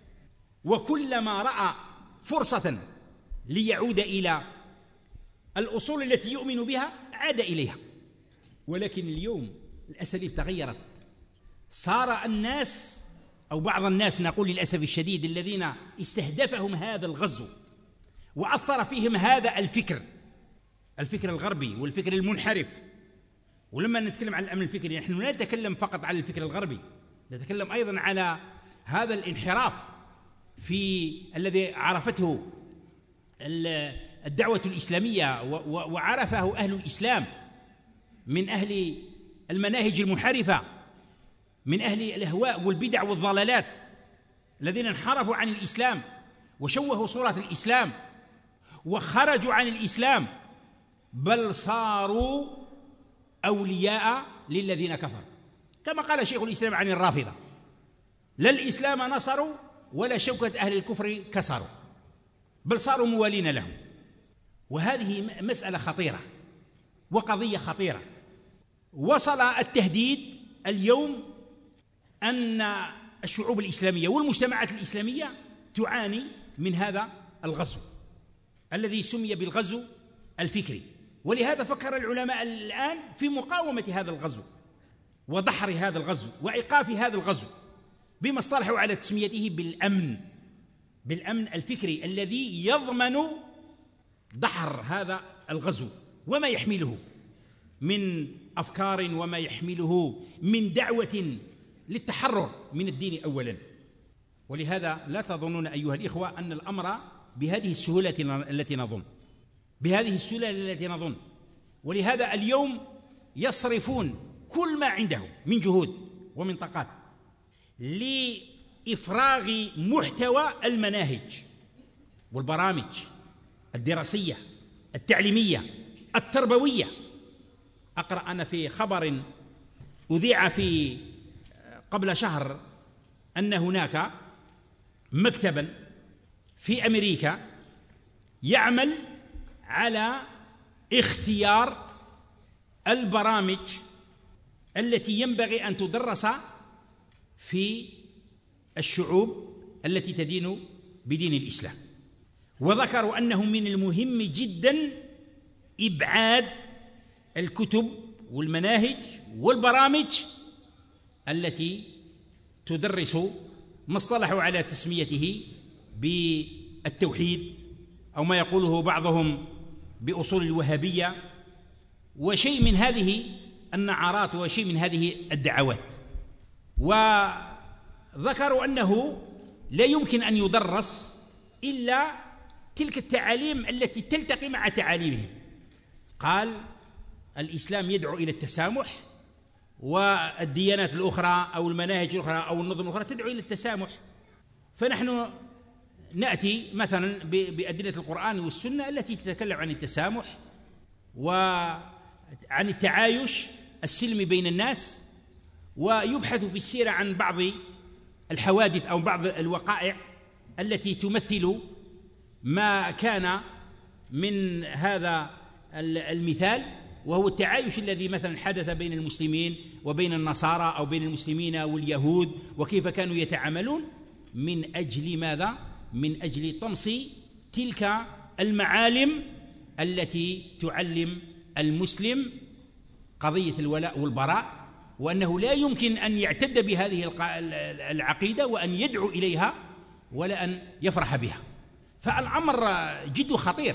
وكلما رأى فرصة ليعود إلى الأصول التي يؤمن بها عاد إليها. ولكن اليوم الأساليب تغيرت، صار الناس أو بعض الناس نقول للأسف الشديد الذين استهدفهم هذا الغزو وأثر فيهم هذا الفكر الفكر الغربي والفكر المنحرف. ولما نتكلم عن الأمن الفكري نحن لا نتكلم فقط عن الفكر الغربي، نتكلم أيضا على هذا الانحراف في الذي عرفته الدعوة الإسلامية وعرفه أهل الإسلام من أهل المناهج المنحرفة، من أهل الأهواء والبدع والضلالات الذين انحرفوا عن الإسلام وشوهوا صورة الإسلام وخرجوا عن الإسلام، بل صاروا أولياء للذين كفروا، كما قال شيخ الإسلام عن الرافضة: لا الإسلام نصروا ولا شوكة أهل الكفر كسروا، بل صاروا موالين لهم. وهذه مسألة خطيرة وقضية خطيرة. وصل التهديد اليوم أن الشعوب الإسلامية والمجتمعات الإسلامية تعاني من هذا الغزو الذي سمي بالغزو الفكري، ولهذا فكر العلماء الآن في مقاومة هذا الغزو ودحر هذا الغزو وإيقاف هذا الغزو، بما اصطلحوا على تسميته بالأمن بالأمن الفكري الذي يضمن دحر هذا الغزو وما يحمله من أفكار وما يحمله من دعوة للتحرر من الدين أولا. ولهذا لا تظنون أيها الإخوة أن الأمر بهذه السهولة التي نظن بهذه السهولة التي نظن ولهذا اليوم يصرفون كل ما عندهم من جهود ومن طاقات لإفراغ محتوى المناهج والبرامج الدراسية التعليمية التربوية. أقرأ أنا في خبر أذيع في قبل شهر أن هناك مكتبا في أمريكا يعمل على اختيار البرامج التي ينبغي أن تدرس في الشعوب التي تدين بدين الإسلام، وذكروا أنه من المهم جدا إبعاد الكتب والمناهج والبرامج التي تدرس ما اصطلحوا على تسميته بالتوحيد أو ما يقوله بعضهم بأصول الوهابية وشيء من هذه النعرات وشيء من هذه الدعوات. وذكروا أنه لا يمكن أن يدرس إلا تلك التعاليم التي تلتقي مع تعاليمهم. قال: الإسلام يدعو إلى التسامح، والديانات الأخرى أو المناهج الأخرى أو النظم الأخرى تدعو إلى التسامح، فنحن نأتي مثلا بأدلة القرآن والسنة التي تتكلم عن التسامح وعن التعايش السلمي بين الناس، ويبحث في السيرة عن بعض الحوادث أو بعض الوقائع التي تمثل ما كان من هذا المثال، وهو التعايش الذي مثلا حدث بين المسلمين وبين النصارى أو بين المسلمين واليهود، وكيف كانوا يتعاملون من أجل ماذا؟ من أجل طمس تلك المعالم التي تعلم المسلم قضية الولاء والبراء، وأنه لا يمكن أن يعتد بهذه العقيدة وأن يدعو إليها ولا أن يفرح بها. فالأمر جد خطير،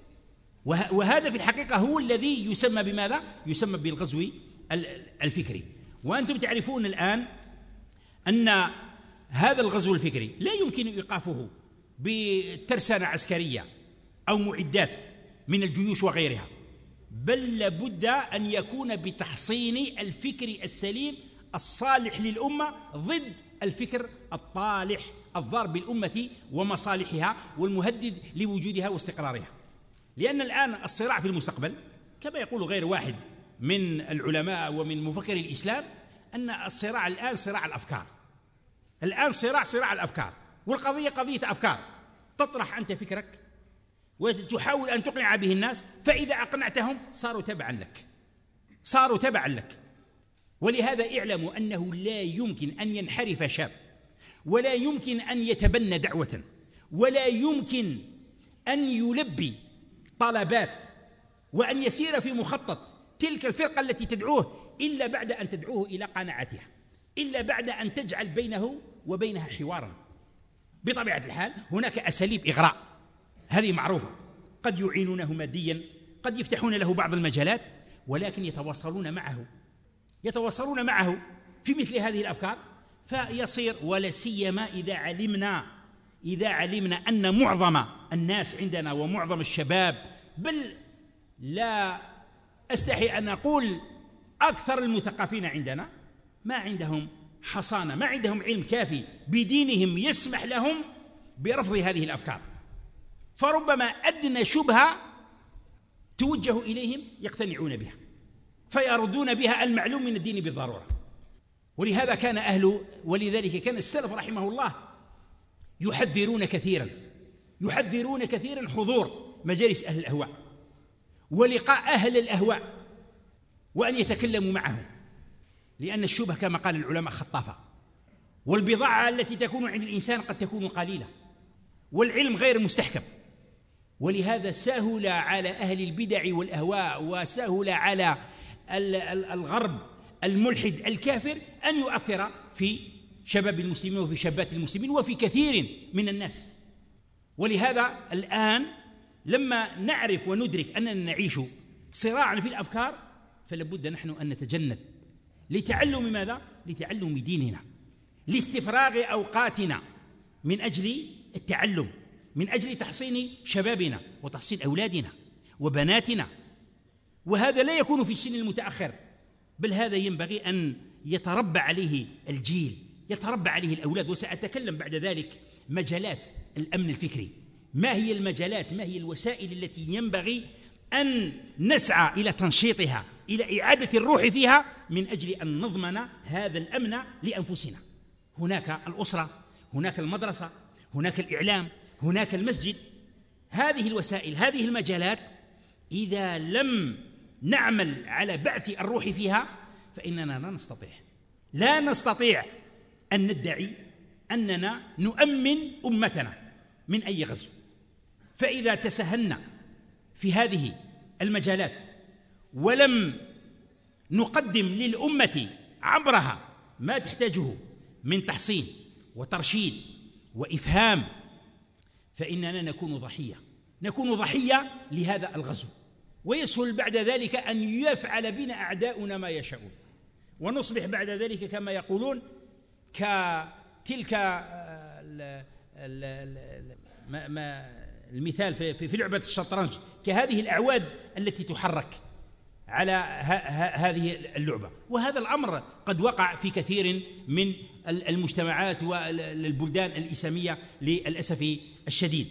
وهذا في الحقيقة هو الذي يسمى بماذا؟ يسمى بالغزو الفكري. وأنتم تعرفون الآن أن هذا الغزو الفكري لا يمكن إيقافه بترسانة عسكرية أو معدات من الجيوش وغيرها، بل لابد أن يكون بتحصين الفكر السليم الصالح للأمة ضد الفكر الطالح الضار بالأمة ومصالحها والمهدد لوجودها واستقرارها. لأن الآن الصراع في المستقبل كما يقول غير واحد من العلماء ومن مفكري الإسلام أن الصراع الآن صراع الأفكار. الآن صراع صراع الأفكار، والقضية قضية أفكار. تطرح أنت فكرك وتحاول أن تقنع به الناس، فإذا أقنعتهم صاروا تبعا لك صاروا تبعا لك ولهذا اعلموا أنه لا يمكن أن ينحرف شاب، ولا يمكن أن يتبنى دعوة، ولا يمكن أن يلبي طلبات وأن يسير في مخطط تلك الفرقة التي تدعوه إلا بعد أن تدعوه إلى قناعتها، إلا بعد أن تجعل بينه وبينها حوارا. بطبيعة الحال هناك أساليب إغراء، هذه معروفة، قد يعينونه ماديا، قد يفتحون له بعض المجالات، ولكن يتواصلون معه يتواصلون معه في مثل هذه الأفكار، فيصير. ولا سيما إذا علمنا إذا علمنا أن معظم الناس عندنا ومعظم الشباب، بل لا أستحي أن أقول أكثر المثقفين عندنا، ما عندهم حصانة، ما عندهم علم كافي بدينهم يسمح لهم برفض هذه الأفكار، فربما أدنى شبهة توجه إليهم يقتنعون بها فيردون بها المعلوم من الدين بالضرورة. ولهذا كان أهل ولذلك كان السلف رحمه الله يحذرون كثيرا يحذرون كثيرا حضور مجالس أهل الأهواء ولقاء أهل الأهواء وأن يتكلموا معهم، لأن الشبهة كما قال العلماء خطافة، والبضاعة التي تكون عند الإنسان قد تكون قليلة، والعلم غير مستحكم. ولهذا سهل على أهل البدع والأهواء وسهل على الغرب الملحد الكافر أن يؤثر في شباب المسلمين وفي شابات المسلمين وفي كثير من الناس. ولهذا الآن لما نعرف وندرك أننا نعيش صراعا في الأفكار فلابد نحن أن نتجند لتعلم ماذا؟ لتعلم ديننا، لاستفراغ أوقاتنا من أجل التعلم، من أجل تحصين شبابنا وتحصين أولادنا وبناتنا. وهذا لا يكون في السن المتأخر، بل هذا ينبغي أن يتربى عليه الجيل، يتربى عليه الأولاد. وسأتكلم بعد ذلك مجالات الأمن الفكري، ما هي المجالات، ما هي الوسائل التي ينبغي أن نسعى إلى تنشيطها، إلى إعادة الروح فيها من أجل أن نضمن هذا الأمن لأنفسنا. هناك الأسرة، هناك المدرسة، هناك الإعلام، هناك المسجد. هذه الوسائل، هذه المجالات إذا لم نعمل على بعث الروح فيها فإننا لا نستطيع لا نستطيع أن ندعي أننا نؤمن أمتنا من أي غزو. فإذا تساهلنا في هذه المجالات ولم نقدم للأمة عبرها ما تحتاجه من تحصين وترشيد وإفهام فإننا نكون ضحية نكون ضحية لهذا الغزو، ويسهل بعد ذلك أن يفعل بنا أعداؤنا ما يشاءون، ونصبح بعد ذلك كما يقولون كتلك المثال في لعبة الشطرنج، كهذه الأعواد التي تحرك على هذه اللعبة. وهذا الأمر قد وقع في كثير من المجتمعات والبلدان الإسلامية للأسف الشديد.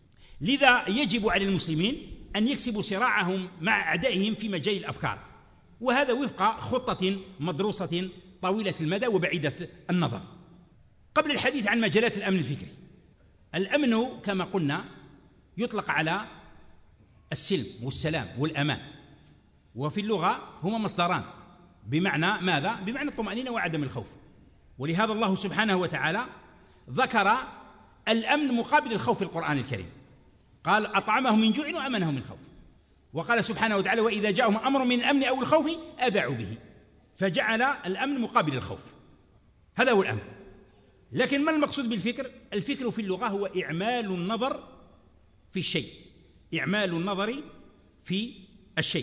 لذا يجب على المسلمين أن يكسبوا صراعهم مع أعدائهم في مجال الأفكار، وهذا وفق خطة مدروسة طويلة المدى وبعيدة النظر. قبل الحديث عن مجالات الأمن الفكري، الأمن كما قلنا يطلق على السلم والسلام والأمان، وفي اللغة هما مصدران بمعنى ماذا؟ بمعنى الطمأنينة وعدم الخوف. ولهذا الله سبحانه وتعالى ذكر الأمن مقابل الخوف في القرآن الكريم، قال أطعمهم من جوع وأمنهم من خوف. وقال سبحانه وتعالى وإذا جاءهم أمر من الأمن أو الخوف أذاعوا به، فجعل الأمن مقابل الخوف. هذا هو الأمن. لكن ما المقصود بالفكر؟ الفكر في اللغة هو إعمال النظر في الشيء، إعمال النظر في الشيء.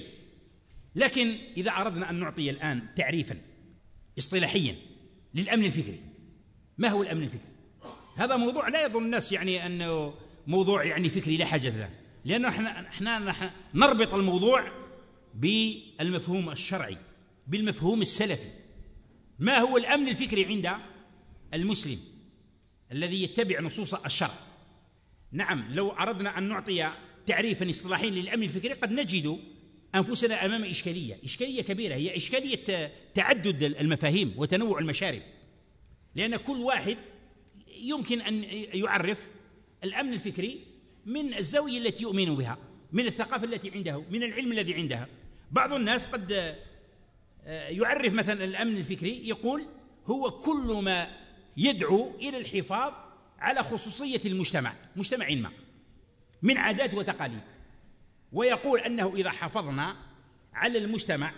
لكن إذا أردنا أن نعطي الآن تعريفا اصطلاحيا للأمن الفكري، ما هو الأمن الفكري؟ هذا موضوع لا يظن الناس يعني أنه موضوع يعني فكري لا حاجة له، لأنه احنا, احنا, احنا نربط الموضوع بالمفهوم الشرعي، بالمفهوم السلفي. ما هو الأمن الفكري عند المسلم الذي يتبع نصوص الشرع؟ نعم، لو أردنا أن نعطي تعريفا اصطلاحيا للأمن الفكري قد نجد أنفسنا أمام إشكالية إشكالية كبيرة، هي إشكالية تعدد المفاهيم وتنوع المشارب. لأن كل واحد يمكن أن يعرف الأمن الفكري من الزاوية التي يؤمن بها، من الثقافة التي عنده، من العلم الذي عندها. بعض الناس قد يعرف مثلا الأمن الفكري يقول هو كل ما يدعو إلى الحفاظ على خصوصية المجتمع، مجتمع ما، من عادات وتقاليد، ويقول أنه إذا حافظنا على المجتمع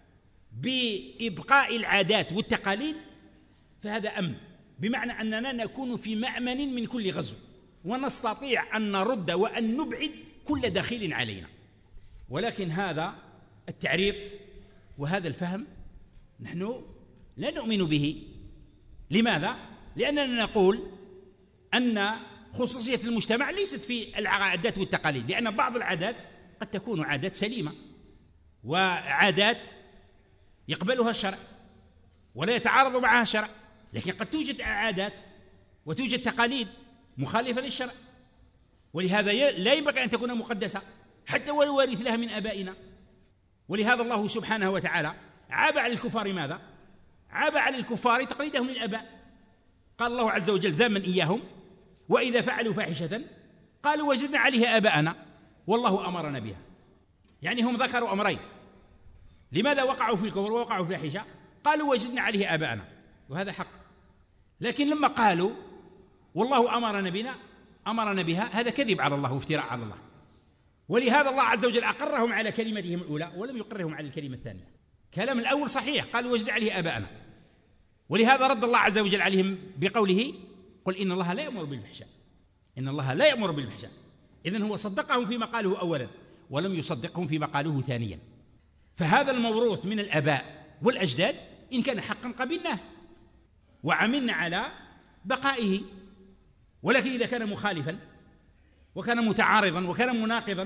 بإبقاء العادات والتقاليد فهذا أمن، بمعنى أننا نكون في مأمن من كل غزو، ونستطيع أن نرد وأن نبعد كل دخيل علينا. ولكن هذا التعريف وهذا الفهم نحن لا نؤمن به. لماذا؟ لأننا نقول أن خصوصية المجتمع ليست في العادات والتقاليد، لأن بعض العادات قد تكون عادات سليمة وعادات يقبلها الشرع ولا يتعارض معها الشرع، لكن قد توجد عادات وتوجد تقاليد مخالفة للشرع، ولهذا لا ينبغي أن تكون مقدسة حتى ولو وارث لها من آبائنا. ولهذا الله سبحانه وتعالى عاب على الكفار ماذا؟ عاب على الكفار تقليدهم للآباء. قال الله عز وجل ذاما إياهم: وإذا فعلوا فاحشة قالوا وجدنا عليها آباءنا والله أمرنا بها. يعني هم ذكروا أمرين: لماذا وقعوا في الكفر ووقعوا في الفاحشة؟ قالوا وجدنا عليها آباءنا، وهذا حق. لكن لما قالوا والله أمرنا بنا أمرنا بها، هذا كذب على الله وافتراء على الله. ولهذا الله عز وجل أقرهم على كلمتهم الأولى ولم يقرهم على الكلمة الثانية. كلام الأول صحيح، قالوا وجدنا عليه آباءنا، ولهذا رد الله عز وجل عليهم بقوله: قل إن الله لا يأمر بالفحشاء. إن الله لا يأمر بالفحشاء. إذن هو صدقهم فيما قالوه أولا ولم يصدقهم فيما قالوه ثانيا. فهذا الموروث من الآباء والأجداد إن كان حقا قبلناه وعملنا على بقائه، ولكن إذا كان مخالفا وكان متعارضا وكان مناقضا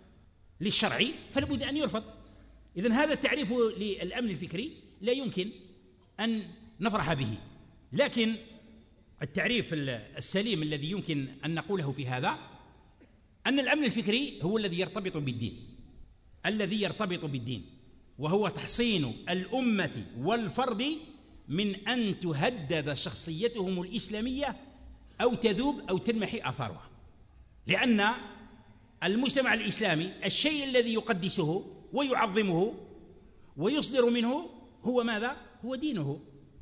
للشرع فلابد أن يرفض. إذن هذا التعريف للأمن الفكري لا يمكن أن نفرح به، لكن التعريف السليم الذي يمكن أن نقوله في هذا أن الأمن الفكري هو الذي يرتبط بالدين، الذي يرتبط بالدين، وهو تحصين الأمة والفرد من أن تهدد شخصيتهم الإسلامية أو تذوب أو تنمحي آثارها. لأن المجتمع الإسلامي الشيء الذي يقدسه ويعظمه ويصدر منه هو ماذا؟ هو دينه،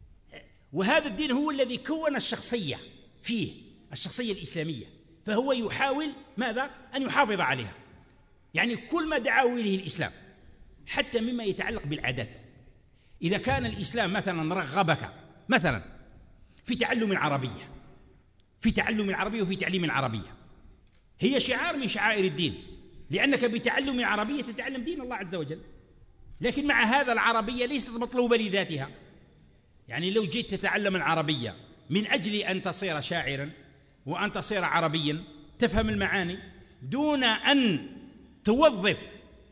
وهذا الدين هو الذي كون الشخصية فيه، الشخصية الإسلامية، فهو يحاول ماذا؟ أن يحافظ عليها. يعني كل ما دعاه إليه الإسلام حتى مما يتعلق بالعادات، إذا كان الإسلام مثلا رغبك مثلا في تعلم العربية في تعلم العربية وفي تعليم العربية، هي شعار من شعائر الدين، لأنك بتعلم العربية تتعلم دين الله عز وجل. لكن مع هذا العربية ليست مطلوبة لذاتها. يعني لو جيت تتعلم العربية من أجل أن تصير شاعرا وأن تصير عربيا تفهم المعاني دون أن توظف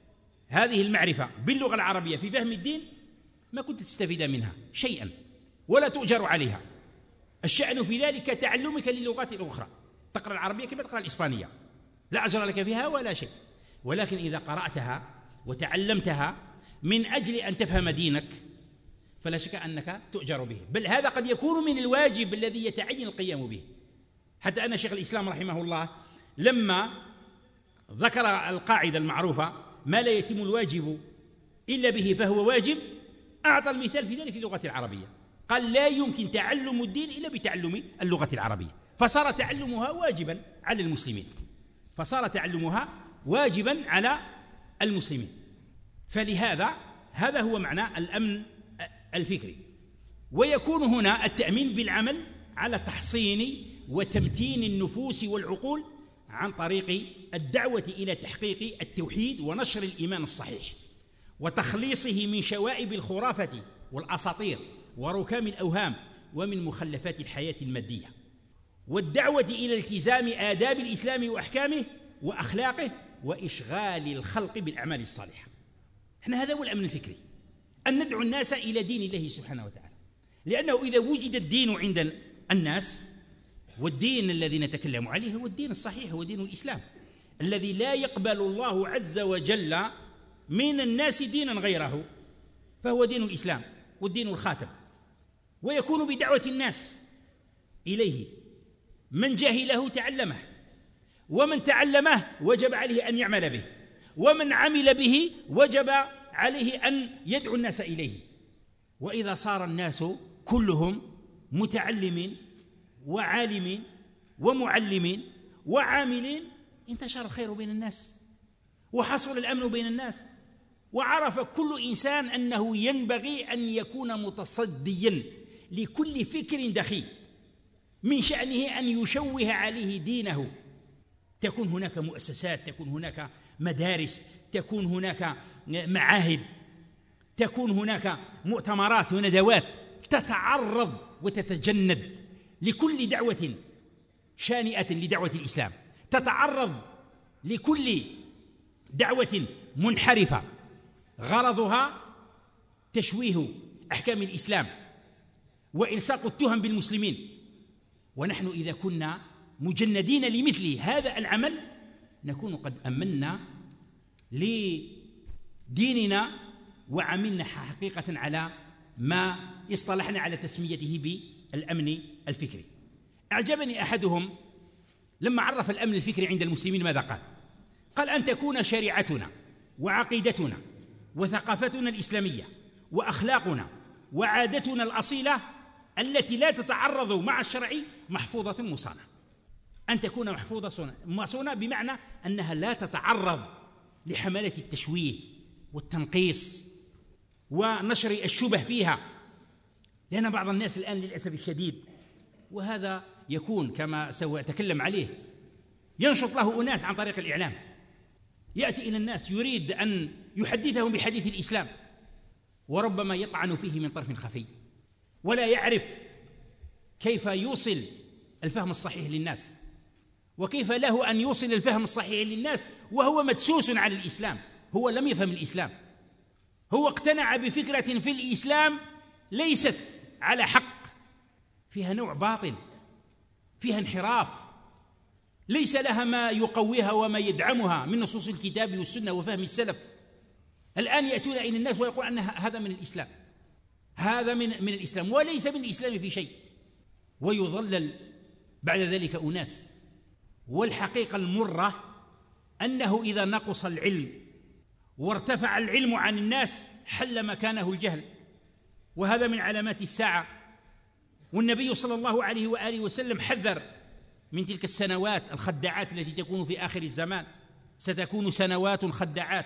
هذه المعرفة باللغة العربية في فهم الدين، ما كنت تستفيد منها شيئا ولا تؤجر عليها. الشأن في ذلك تعلمك للغات الأخرى، تقرأ العربية كما تقرأ الإسبانية، لا أجر لك فيها ولا شيء. ولكن إذا قرأتها وتعلمتها من أجل أن تفهم دينك فلا شك أنك تؤجر به، بل هذا قد يكون من الواجب الذي يتعين القيام به. حتى أن شيخ الإسلام رحمه الله لما ذكر القاعدة المعروفة: ما لا يتم الواجب إلا به فهو واجب، أعطى المثال في ذلك في اللغة العربية. قال: لا يمكن تعلم الدين إلا بتعلم اللغة العربية، فصار تعلمها واجبا على المسلمين فصار تعلمها واجبا على المسلمين. فلهذا هذا هو معنى الأمن الفكري. ويكون هنا التأمين بالعمل على تحصين وتمتين النفوس والعقول عن طريق الدعوة إلى تحقيق التوحيد ونشر الإيمان الصحيح وتخليصه من شوائب الخرافة والأساطير وركام الأوهام ومن مخلفات الحياة المادية، والدعوة إلى التزام آداب الإسلام وأحكامه وأخلاقه وإشغال الخلق بالأعمال الصالحة. احنا هذا هو الأمن الفكري، أن ندعو الناس إلى دين الله سبحانه وتعالى، لأنه إذا وجد الدين عند الناس، والدين الذي نتكلم عليه هو الدين الصحيح، هو دين الإسلام الذي لا يقبل الله عز وجل من الناس دينا غيره، فهو دين الإسلام والدين الخاتم. ويكون بدعوة الناس إليه، من جهله تعلمه، ومن تعلمه وجب عليه أن يعمل به، ومن عمل به وجب عليه أن يدعو الناس إليه. وإذا صار الناس كلهم متعلمين وعالمين ومعلمين وعاملين انتشر الخير بين الناس وحصل الأمن بين الناس، وعرف كل إنسان أنه ينبغي أن يكون متصديا لكل فكر دخيل من شأنه أن يشوه عليه دينه. تكون هناك مؤسسات، تكون هناك مدارس، تكون هناك معاهد، تكون هناك مؤتمرات وندوات تتعرض وتتجند لكل دعوة شانئة لدعوة الإسلام، تتعرض لكل دعوة منحرفة غرضها تشويه أحكام الإسلام وإلصاق التهم بالمسلمين. ونحن إذا كنا مجندين لمثل هذا العمل نكون قد أمنا لديننا وعملنا حقيقة على ما اصطلحنا على تسميته بالأمن الفكري. أعجبني أحدهم لما عرف الأمن الفكري عند المسلمين ماذا قال؟ قال: أن تكون شريعتنا وعقيدتنا وثقافتنا الإسلامية وأخلاقنا وعادتنا الأصيلة التي لا تتعرض مع الشرع محفوظة مصانة. أن تكون محفوظة مصونة بمعنى أنها لا تتعرض لحملة التشويه والتنقيص ونشر الشبه فيها، لأن بعض الناس الآن للأسف الشديد، وهذا يكون كما سأتكلم عليه، ينشط له أناس عن طريق الإعلام، يأتي إلى الناس يريد أن يحدثهم بحديث الإسلام وربما يطعن فيه من طرف خفي، ولا يعرف كيف يوصل الفهم الصحيح للناس، وكيف له أن يوصل الفهم الصحيح للناس وهو مدسوس على الإسلام. هو لم يفهم الإسلام، هو اقتنع بفكرة في الإسلام ليست على حق، فيها نوع باطل، فيها انحراف، ليس لها ما يقويها وما يدعمها من نصوص الكتاب والسنة وفهم السلف. الآن يأتون إلى الناس ويقول أن هذا من الإسلام، هذا من من الإسلام، وليس من الإسلام في شيء، ويضلل بعد ذلك أناس. والحقيقة المرة أنه إذا نقص العلم وارتفع العلم عن الناس حل مكانه الجهل، وهذا من علامات الساعة. والنبي صلى الله عليه وآله وسلم حذر من تلك السنوات الخداعات التي تكون في آخر الزمان، ستكون سنوات خداعات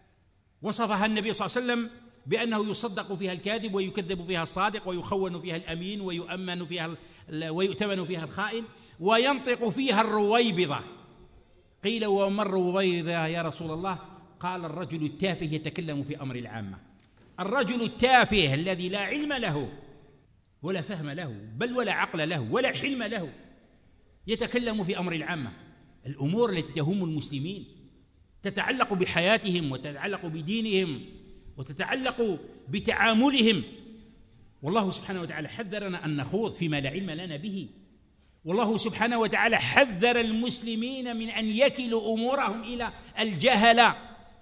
وصفها النبي صلى الله عليه وسلم بأنه يصدق فيها الكاذب ويكذب فيها الصادق ويخون فيها الأمين ويؤمن فيها ويؤتمن فيها الخائن وينطق فيها الرويبضة. قيل: وما الرويبضة يا رسول الله؟ قال: الرجل التافه يتكلم في أمر العامة. الرجل التافه الذي لا علم له ولا فهم له بل ولا عقل له ولا حلم له يتكلم في أمر العامة، الأمور التي تهم المسلمين تتعلق بحياتهم وتتعلق بدينهم وتتعلق بتعاملهم. والله سبحانه وتعالى حذرنا أن نخوض فيما لا علم لنا به، والله سبحانه وتعالى حذر المسلمين من أن يكلوا أمورهم إلى الجهلة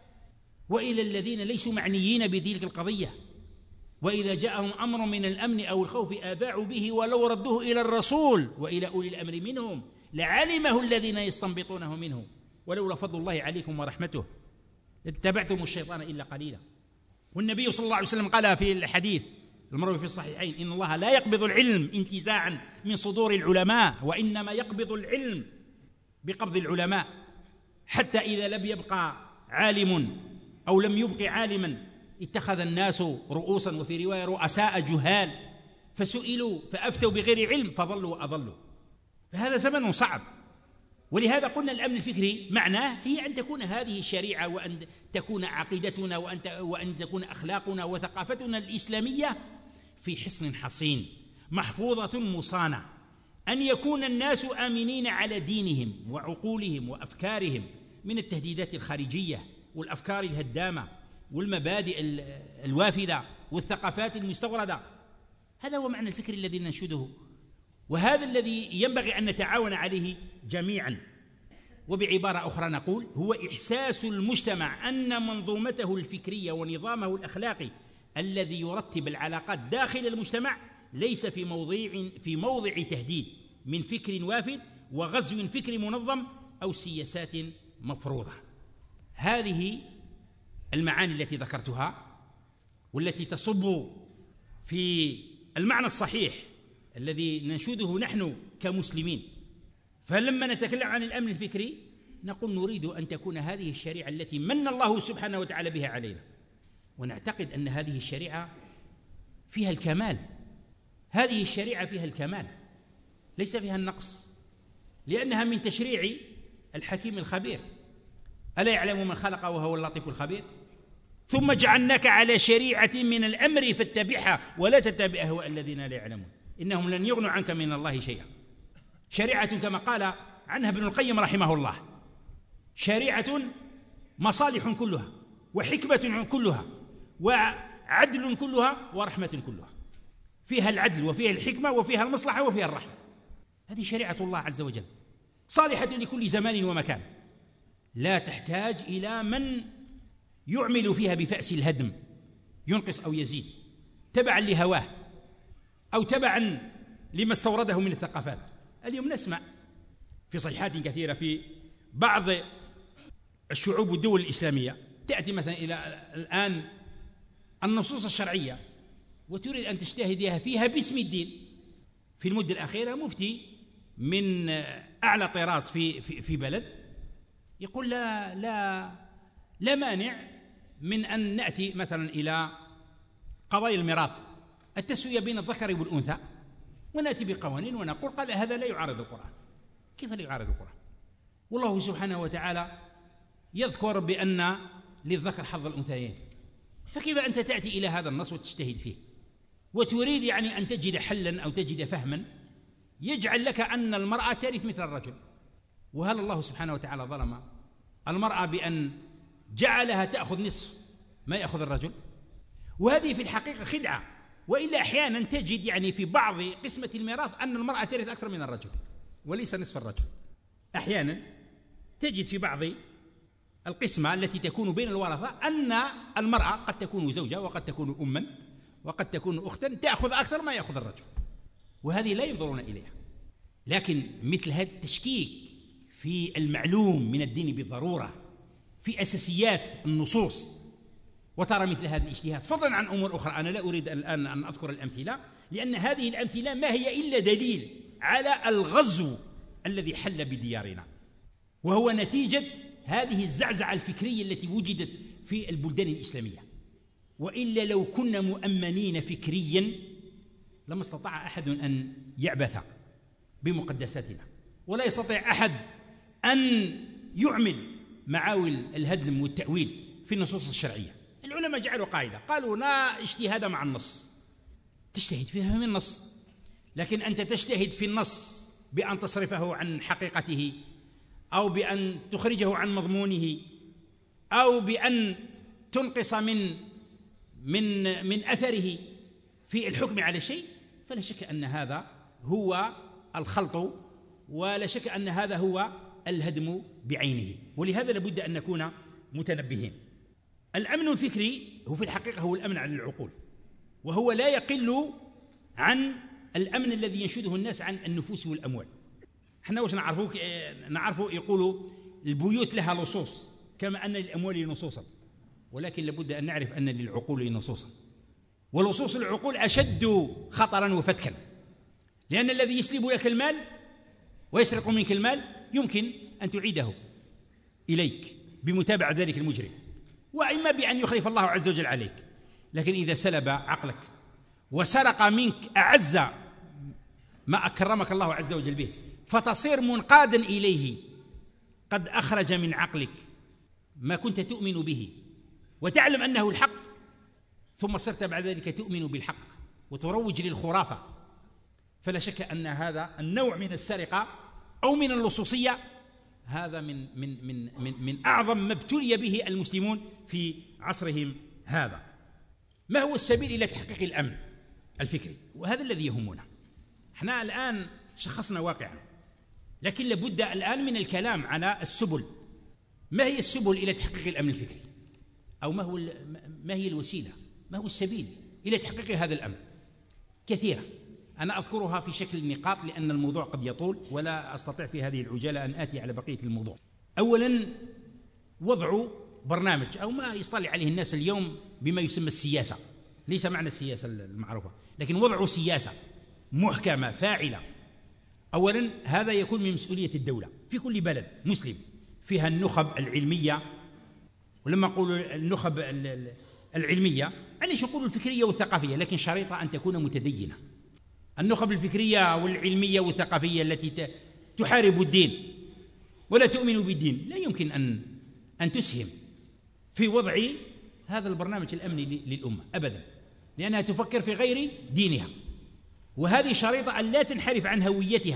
وإلى الذين ليسوا معنيين بتلك القضية، وإذا جاءهم أمر من الأمن أو الخوف آذاعوا به ولو ردوه إلى الرسول وإلى أولي الأمر منهم لعلمه الذين يستنبطونه منه ولولا فضل الله عليكم ورحمته لاتبعتم الشيطان إلا قليلا. والنبي صلى الله عليه وسلم قال في الحديث المروي في الصحيحين: إن الله لا يقبض العلم انتزاعا من صدور العلماء، وإنما يقبض العلم بقبض العلماء، حتى إذا لم يبقى عالم أو لم يبق عالما اتخذ الناس رؤوسا، وفي رواية رؤساء جهال، فسئلوا فأفتوا بغير علم فضلوا وأضلوا. فهذا زمن صعب، ولهذا قلنا الأمن الفكري معناه هي أن تكون هذه الشريعة وأن تكون عقيدتنا وأن وأن تكون أخلاقنا وثقافتنا الإسلامية في حصن حصين محفوظة مصانة، أن يكون الناس آمنين على دينهم وعقولهم وأفكارهم من التهديدات الخارجية والأفكار الهدامة والمبادئ الوافدة والثقافات المستوردة. هذا هو معنى الفكر الذي ننشده، وهذا الذي ينبغي أن نتعاون عليه جميعا. وبعبارة أخرى نقول: هو إحساس المجتمع أن منظومته الفكرية ونظامه الأخلاقي الذي يرتب العلاقات داخل المجتمع ليس في موضع في موضع تهديد من فكر وافد وغزو فكري منظم أو سياسات مفروضة. هذه المعاني التي ذكرتها والتي تصب في المعنى الصحيح الذي ننشده نحن كمسلمين. فلما نتكلم عن الأمن الفكري نقول نريد أن تكون هذه الشريعة التي من الله سبحانه وتعالى بها علينا، ونعتقد أن هذه الشريعة فيها الكمال، هذه الشريعة فيها الكمال ليس فيها النقص، لأنها من تشريع الحكيم الخبير. ألا يعلم من خلق وهو اللطيف الخبير؟ ثم جعلناك على شريعة من الأمر فاتبعها ولا تتبع أهواء الذين لا يعلمون إنهم لن يغنوا عنك من الله شيئا. شريعة كما قال عنها ابن القيم رحمه الله: شريعة مصالح كلها، وحكمة كلها، وعدل كلها، ورحمة كلها. فيها العدل وفيها الحكمة وفيها المصلحة وفيها الرحمة. هذه شريعة الله عز وجل، صالحة لكل زمان ومكان، لا تحتاج إلى من يعمل فيها بفأس الهدم، ينقص أو يزيد تبعا لهواه أو تبعا لما استورده من الثقافات. اليوم نسمع في صيحات كثيرة في بعض الشعوب والدول الإسلامية تأتي مثلا إلى الآن النصوص الشرعية وتريد أن تجتهدها فيها باسم الدين. في المدة الأخيرة مفتي من أعلى طراز في في في بلد يقول لا لا لا مانع من أن نأتي مثلا إلى قضايا الميراث، التسوية بين الذكر والأنثى، ونأتي بقوانين ونقول قال هذا لا يعارض القرآن. كيف لا يعارض القرآن؟ والله سبحانه وتعالى يذكر بأن للذكر حظ الأنثيين، فكيف أنت تأتي إلى هذا النص وتجتهد فيه وتريد يعني أن تجد حلا أو تجد فهما يجعل لك أن المرأة ترث مثل الرجل؟ وهل الله سبحانه وتعالى ظلم المرأة بأن جعلها تأخذ نصف ما يأخذ الرجل؟ وهذه في الحقيقة خدعة، وإلا أحيانا تجد يعني في بعض قسمة الميراث أن المرأة ترث أكثر من الرجل وليس نصف الرجل. أحيانا تجد في بعض القسمة التي تكون بين الورثة أن المرأة قد تكون زوجة وقد تكون أما وقد تكون أختا تأخذ أكثر ما يأخذ الرجل، وهذه لا ينظرون إليها. لكن مثل هذا التشكيك في المعلوم من الدين بالضرورة في أساسيات النصوص، وترى مثل هذا الاجتهاد، فضلا عن أمور أخرى أنا لا أريد الآن أن أذكر الأمثلة، لأن هذه الأمثلة ما هي إلا دليل على الغزو الذي حل بديارنا، وهو نتيجة هذه الزعزعة الفكرية التي وجدت في البلدان الإسلامية. وإلا لو كنا مؤمنين فكريا لما استطاع أحد أن يعبث بمقدساتنا، ولا يستطيع أحد أن يعمل معاول الهدم والتأويل في النصوص الشرعية. العلماء جعلوا قاعدة، قالوا لا اجتهاد مع النص، تجتهد في فهم النص، لكن أنت تجتهد في النص بأن تصرفه عن حقيقته أو بأن تخرجه عن مضمونه أو بأن تنقص من من من أثره في الحكم على شيء، فلا شك أن هذا هو الخلط، ولا شك أن هذا هو الهدم بعينه. ولهذا لابد أن نكون متنبهين. الأمن الفكري هو في الحقيقة هو الأمن على العقول، وهو لا يقل عن الأمن الذي ينشده الناس عن النفوس والأموال. احنا واش نعرفوا نعرفوا يقولوا البيوت لها لصوص كما أن للأموال نصوصا، ولكن لابد أن نعرف أن للعقول نصوصا، ولصوص العقول أشد خطرا وفتكا، لأن الذي يسلب لك المال ويسرق منك المال يمكن أن تعيده إليك بمتابعة ذلك المجرم، وإما بأن يخلف الله عز وجل عليك. لكن إذا سلب عقلك وسرق منك أعز ما أكرمك الله عز وجل به، فتصير منقادا إليه، قد أخرج من عقلك ما كنت تؤمن به وتعلم أنه الحق، ثم صرت بعد ذلك تؤمن بالحق وتروج للخرافة، فلا شك أن هذا النوع من السرقة أو من اللصوصية هذا من من من من, من أعظم ما ابتلي به المسلمون في عصرهم هذا. ما هو السبيل إلى تحقيق الأمن الفكري؟ وهذا الذي يهمنا. احنا الآن شخصنا واقعا، لكن لابد الآن من الكلام على السبل. ما هي السبل إلى تحقيق الأمن الفكري؟ أو ما هو ما هي الوسيلة؟ ما هو السبيل إلى تحقيق هذا الأمن؟ كثيرة، أنا أذكرها في شكل نقاط لأن الموضوع قد يطول ولا أستطيع في هذه العجالة أن آتي على بقية الموضوع. أولا، وضع برنامج أو ما يصطلح عليه الناس اليوم بما يسمى السياسة، ليس معنى السياسة المعروفة، لكن وضع سياسة محكمة فاعلة. أولا هذا يكون من مسؤولية الدولة في كل بلد مسلم فيها النخب العلمية، ولما أقول النخب العلمية يعني شو نقول الفكرية والثقافية، لكن شريطة أن تكون متدينة. النخب الفكرية والعلمية والثقافية التي تحارب الدين ولا تؤمن بالدين لا يمكن أن أن تسهم في وضع هذا البرنامج الأمني للأمة أبدا، لأنها تفكر في غير دينها، وهذه شريطة أن لا تنحرف عن هويتها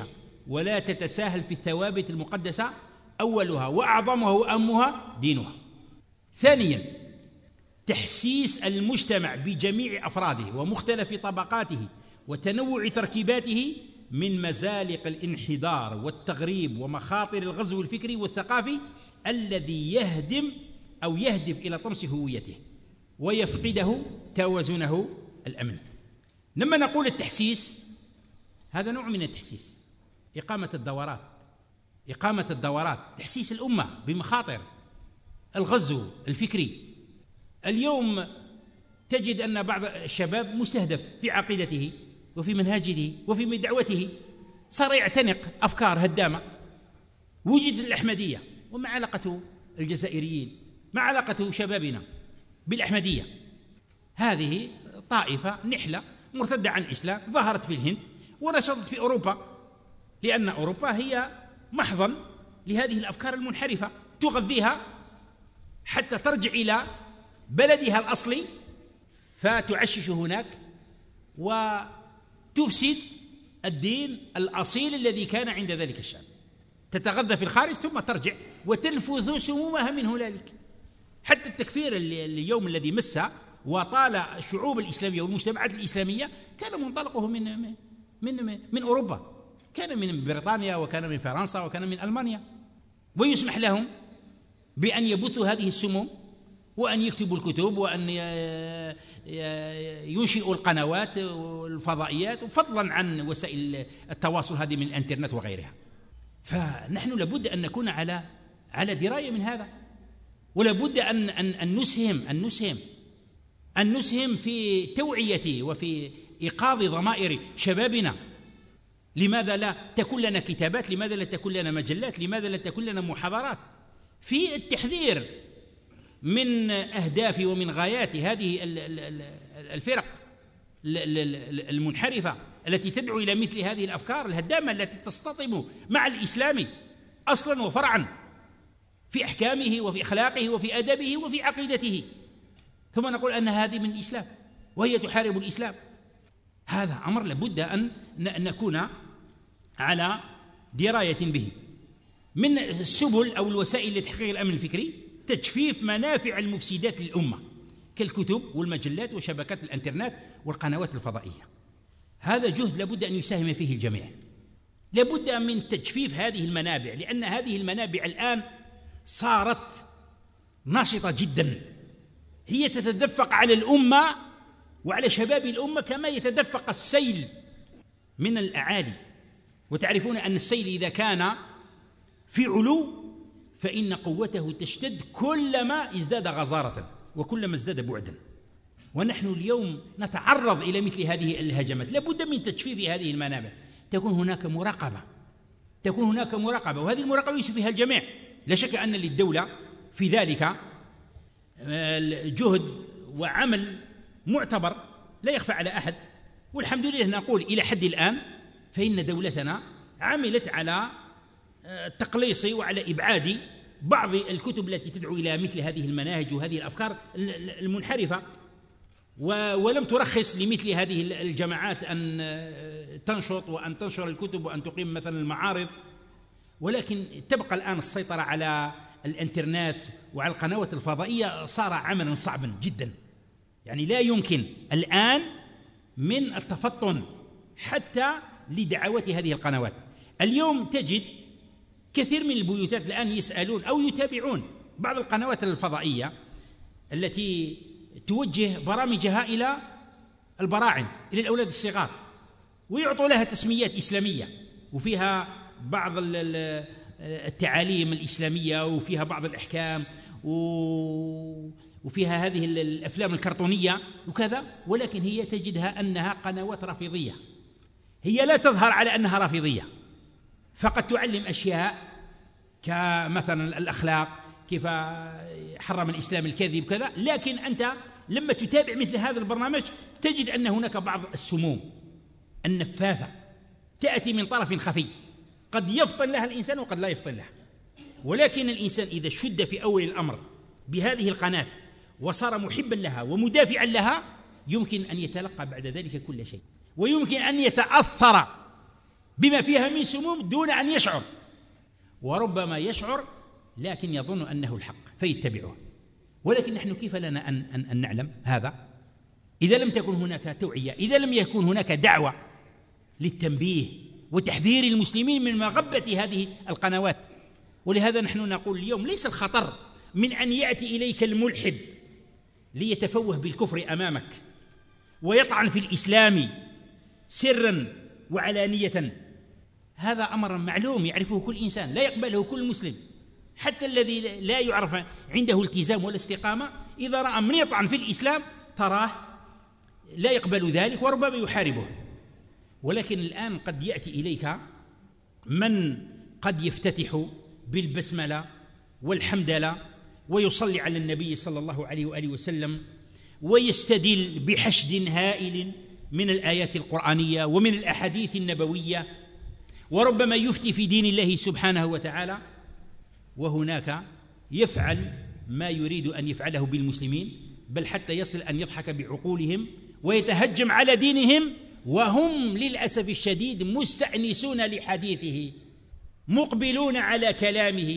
ولا تتساهل في الثوابت المقدسة أولها وأعظمها وأهمها دينها. ثانيا، تحسيس المجتمع بجميع أفراده ومختلف طبقاته وتنوع تركيباته من مزالق الانحدار والتغريب ومخاطر الغزو الفكري والثقافي الذي يهدم أو يهدف إلى طمس هويته ويفقده توازنه الأمن. لما نقول التحسيس، هذا نوع من التحسيس، إقامة الدورات إقامة الدورات تحسيس الأمة بمخاطر الغزو الفكري. اليوم تجد أن بعض الشباب مستهدف في عقيدته وفي منهجه وفي دعوته، صار يعتنق أفكار هدامة. وجد الأحمدية، وما علاقة الجزائريين، ما علاقة شبابنا بالأحمدية؟ هذه طائفة نحلة مرتدة عن الإسلام ظهرت في الهند ونشطت في أوروبا، لأن أوروبا هي محضن لهذه الأفكار المنحرفة، تغذيها حتى ترجع إلى بلدها الأصلي فتعشش هناك وتفسد الدين الأصيل الذي كان عند ذلك الشعب، تتغذى في الخارج ثم ترجع وتنفذ سمومها من هنالك. حتى التكفير اليوم الذي مس وطال الشعوب الإسلامية والمجتمعات الإسلامية كان منطلقه من من من أوروبا، كان من بريطانيا وكان من فرنسا وكان من ألمانيا، ويسمح لهم بأن يبثوا هذه السموم وأن يكتبوا الكتب وأن ينشئوا القنوات والفضائيات، فضلا عن وسائل التواصل هذه من الانترنت وغيرها. فنحن لابد أن نكون على على دراية من هذا، ولابد أن أن أن نسهم أن نسهم أن نسهم في توعية وفي إيقاظ ضمائر شبابنا. لماذا لا تكون لنا كتابات؟ لماذا لا تكون لنا مجلات؟ لماذا لا تكون لنا محاضرات في التحذير من أهداف ومن غايات هذه الفرق المنحرفة التي تدعو إلى مثل هذه الأفكار الهدامة التي تصطدم مع الإسلام أصلا وفرعا في أحكامه وفي أخلاقه وفي أدبه وفي عقيدته، ثم نقول أن هذه من الإسلام وهي تحارب الإسلام. هذا أمر لابد أن نكون على دراية به. من السبل أو الوسائل لتحقيق الأمن الفكري تجفيف منافع المفسدات للأمة كالكتب والمجلات وشبكات الانترنت والقنوات الفضائية. هذا جهد لابد أن يساهم فيه الجميع، لابد من تجفيف هذه المنابع، لأن هذه المنابع الآن صارت نشطة جدا، هي تتدفق على الأمة وعلى شباب الأمة كما يتدفق السيل من الأعالي. وتعرفون أن السيل إذا كان في علو فإن قوته تشتد كلما ازداد غزارة وكلما ازداد بعدا. ونحن اليوم نتعرض إلى مثل هذه الهجمات، لابد من تجفيف هذه المنابع، تكون هناك مراقبة تكون هناك مراقبة وهذه المراقبة يسعى فيها الجميع. لا شك أن للدولة في ذلك جهد وعمل معتبر لا يخفى على أحد، والحمد لله نقول إلى حد الآن فإن دولتنا عملت على التقليص وعلى إبعاد بعض الكتب التي تدعو إلى مثل هذه المناهج وهذه الأفكار المنحرفة، ولم ترخص لمثل هذه الجماعات أن تنشط وأن تنشر الكتب وأن تقيم مثلا المعارض. ولكن تبقى الآن السيطرة على الانترنت وعلى القنوات الفضائية صار عملا صعبا جدا، يعني لا يمكن الآن من التفطن حتى لدعوات هذه القنوات. اليوم تجد كثير من البيوتات الآن يسألون أو يتابعون بعض القنوات الفضائية التي توجه برامجها إلى البراعم، إلى الأولاد الصغار، ويعطوا لها تسميات إسلامية وفيها بعض التعاليم الإسلامية وفيها بعض الأحكام وفيها هذه الأفلام الكرتونية وكذا، ولكن هي تجدها أنها قنوات رافضية. هي لا تظهر على أنها رافضية، فقد تعلم أشياء كمثلا الأخلاق، كيف حرم الإسلام الكذب كذا، لكن أنت لما تتابع مثل هذا البرنامج تجد أن هناك بعض السموم النفاثة تأتي من طرف خفي قد يفطن لها الإنسان وقد لا يفطن لها. ولكن الإنسان إذا شد في أول الأمر بهذه القناة وصار محبا لها ومدافعا لها يمكن أن يتلقى بعد ذلك كل شيء، ويمكن أن يتأثر بما فيها من سموم دون أن يشعر، وربما يشعر لكن يظن أنه الحق فيتبعه. ولكن نحن كيف لنا أن, أن, أن نعلم هذا إذا لم تكن هناك توعية، إذا لم يكن هناك دعوة للتنبيه وتحذير المسلمين من مغبة هذه القنوات. ولهذا نحن نقول اليوم ليس الخطر من أن يأتي إليك الملحد ليتفوه بالكفر أمامك ويطعن في الإسلام سرا وعلانية، هذا أمر معلوم يعرفه كل إنسان، لا يقبله كل مسلم، حتى الذي لا يعرف عنده التزام ولا استقامة إذا رأى من يطعن في الإسلام تراه لا يقبل ذلك وربما يحاربه. ولكن الآن قد يأتي إليك من قد يفتتح بالبسملة والحمدلة ويصلي على النبي صلى الله عليه وآله وسلم ويستدل بحشد هائل من الآيات القرآنية ومن الأحاديث النبوية، وربما يفتي في دين الله سبحانه وتعالى، وهناك يفعل ما يريد أن يفعله بالمسلمين، بل حتى يصل أن يضحك بعقولهم ويتهجم على دينهم، وهم للأسف الشديد مستأنسون لحديثه، مقبلون على كلامه،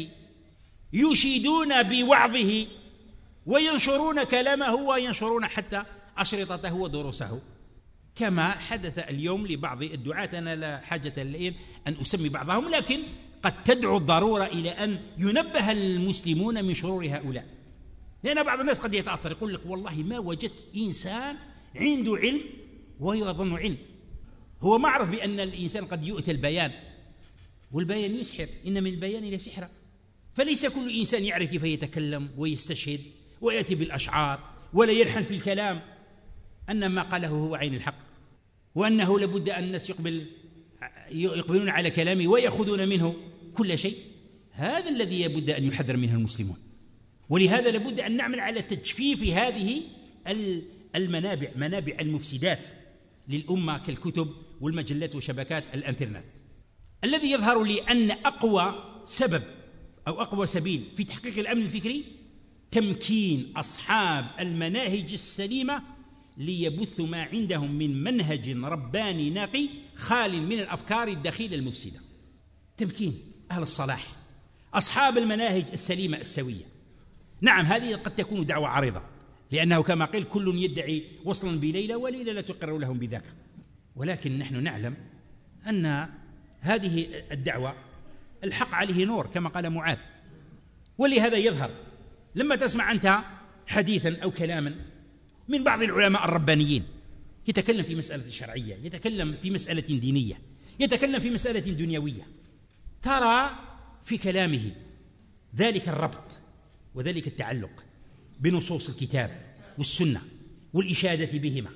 يشيدون بوعظه وينشرون كلامه وينشرون حتى أشرطته ودروسه، كما حدث اليوم لبعض الدعاة. أنا لا حاجة الآن أن أسمي بعضهم، لكن قد تدعو الضرورة إلى أن ينبه المسلمون من شرور هؤلاء، لأن بعض الناس قد يتأثر يقول لك والله ما وجدت إنسان عنده علم ويظن علم. هو ما عرف بأن الإنسان قد يؤتى البيان، والبيان يسحر، إن من البيان لسحرا. فليس كل إنسان يعرف كيف يتكلم ويستشهد ويأتي بالأشعار ولا يلحن في الكلام أن ما قاله هو عين الحق، وأنه لابد أن الناس يقبل يقبلون على كلامه ويأخذون منه كل شيء. هذا الذي يبد أن يحذر منه المسلمون. ولهذا لابد أن نعمل على تجفيف هذه المنابع، منابع المفسدات للأمة كالكتب والمجلات وشبكات الانترنت. الذي يظهر لي أن أقوى سبب أو أقوى سبيل في تحقيق الأمن الفكري تمكين أصحاب المناهج السليمة ليبثوا ما عندهم من منهج رباني نقي خال من الأفكار الدخيلة المفسدة. تمكين أهل الصلاح، أصحاب المناهج السليمة السوية. نعم هذه قد تكون دعوة عارضة، لأنه كما قيل كل يدعي وصلا بليلى وليلى لا تقر لهم بذاك، ولكن نحن نعلم أن هذه الدعوة الحق عليه نور كما قال معاذ. ولهذا يظهر لما تسمع أنت حديثا أو كلاما من بعض العلماء الربانيين يتكلم في مسألة شرعية، يتكلم في مسألة دينية، يتكلم في مسألة دنيوية، ترى في كلامه ذلك الربط وذلك التعلق بنصوص الكتاب والسنة والإشادة بهما،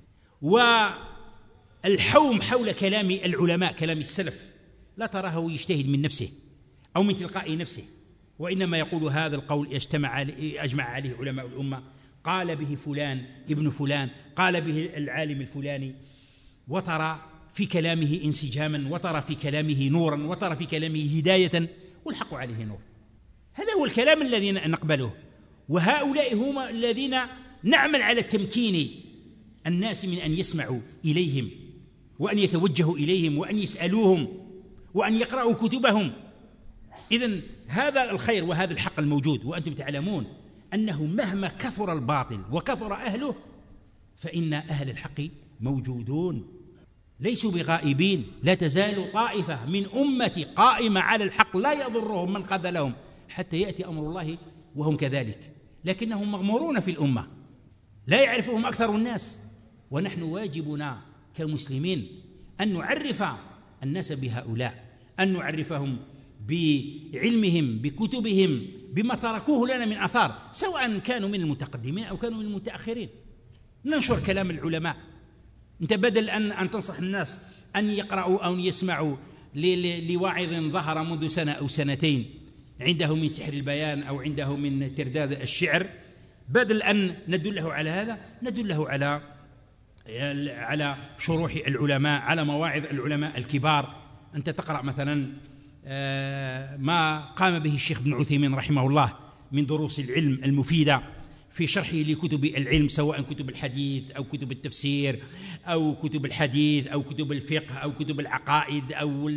والحوم حول كلام العلماء كلام السلف، لا تراه يجتهد من نفسه أو من تلقاء نفسه، وإنما يقول هذا القول اجتمع أجمع عليه علماء الأمة، قال به فلان ابن فلان، قال به العالم الفلاني، وترى في كلامه انسجاما، وترى في كلامه نورا، وترى في كلامه هداية، والحق عليه نور. هذا هو الكلام الذي نقبله، وهؤلاء هم الذين نعمل على تمكين الناس من أن يسمعوا إليهم وأن يتوجهوا إليهم وأن يسألوهم وأن يقرأوا كتبهم. إذن هذا الخير وهذا الحق الموجود، وأنتم تعلمون أنه مهما كثر الباطل وكثر أهله فإن أهل الحق موجودون ليسوا بغائبين. لا تزال طائفة من أمتي قائمة على الحق لا يضرهم من خذلهم حتى يأتي أمر الله وهم كذلك، لكنهم مغمورون في الأمة لا يعرفهم أكثر الناس. ونحن واجبنا كمسلمين أن نعرف الناس بهؤلاء، أن نعرفهم بعلمهم بكتبهم بما تركوه لنا من أثار، سواء كانوا من المتقدمين أو كانوا من المتأخرين. ننشر كلام العلماء. أنت بدل أن أن تنصح الناس أن يقرأوا أو يسمعوا لواعظ ظهر منذ سنة أو سنتين عنده من سحر البيان أو عنده من ترداد الشعر، بدل أن ندله على هذا ندله على على شروح العلماء، على مواعظ العلماء الكبار. أنت تقرأ مثلا ما قام به الشيخ ابن عثيمين رحمه الله من دروس العلم المفيدة في شرحه لكتب العلم، سواء كتب الحديث أو كتب التفسير أو كتب الحديث أو كتب الفقه أو كتب العقائد أو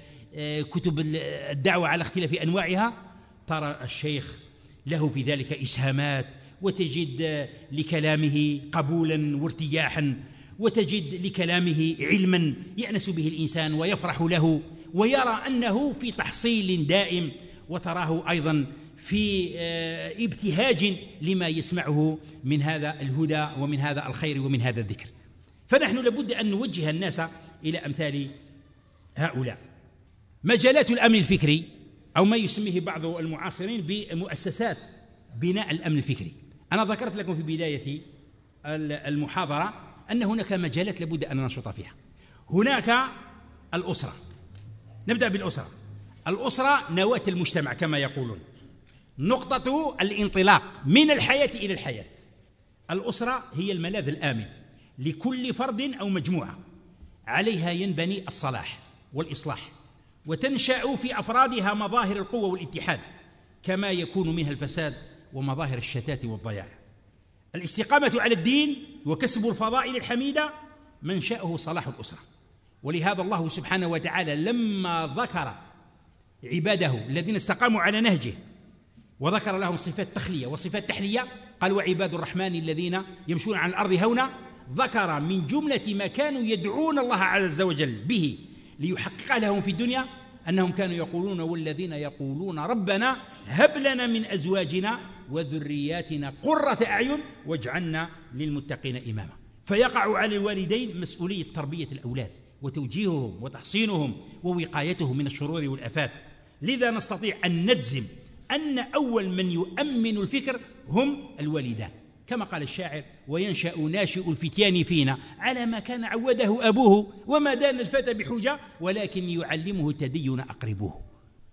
كتب الدعوة على اختلاف أنواعها، ترى الشيخ له في ذلك إسهامات، وتجد لكلامه قبولا وارتياحا، وتجد لكلامه علما يأنس به الإنسان ويفرح له ويرى أنه في تحصيل دائم، وتراه أيضا في ابتهاج لما يسمعه من هذا الهدى ومن هذا الخير ومن هذا الذكر. فنحن لابد أن نوجه الناس إلى أمثال هؤلاء. مجالات الأمن الفكري أو ما يسميه بعض المعاصرين بمؤسسات بناء الأمن الفكري. أنا ذكرت لكم في بداية المحاضرة أن هناك مجالات لابد أن ننشط فيها. هناك الأسرة، نبدأ بالأسرة. الأسرة نواة المجتمع كما يقولون، نقطة الانطلاق من الحياة إلى الحياة. الأسرة هي الملاذ الآمن لكل فرد أو مجموعة، عليها ينبني الصلاح والإصلاح، وتنشأ في أفرادها مظاهر القوة والاتحاد، كما يكون منها الفساد ومظاهر الشتات والضياع. الاستقامة على الدين وكسب الفضائل الحميدة منشأه صلاح الأسرة. ولهذا الله سبحانه وتعالى لما ذكر عباده الذين استقاموا على نهجه وذكر لهم صفات تخلية وصفات تحلية، قال وعباد الرحمن الذين يمشون على الأرض هونا، ذكر من جملة ما كانوا يدعون الله عز وجل به ليحقق لهم في الدنيا أنهم كانوا يقولون والذين يقولون ربنا هب لنا من أزواجنا وذرياتنا قرة أعين واجعلنا للمتقين إماما. فيقع على الوالدين مسؤولية تربية الأولاد وتوجيههم وتحصينهم ووقايتهم من الشرور والآفات. لذا نستطيع أن نجزم أن أول من يؤمن الفكر هم الوالدان، كما قال الشاعر وينشأ ناشئ الفتيان فينا على ما كان عوده أبوه، وما دان الفتى بحجة ولكن يعلمه التدين أقربوه.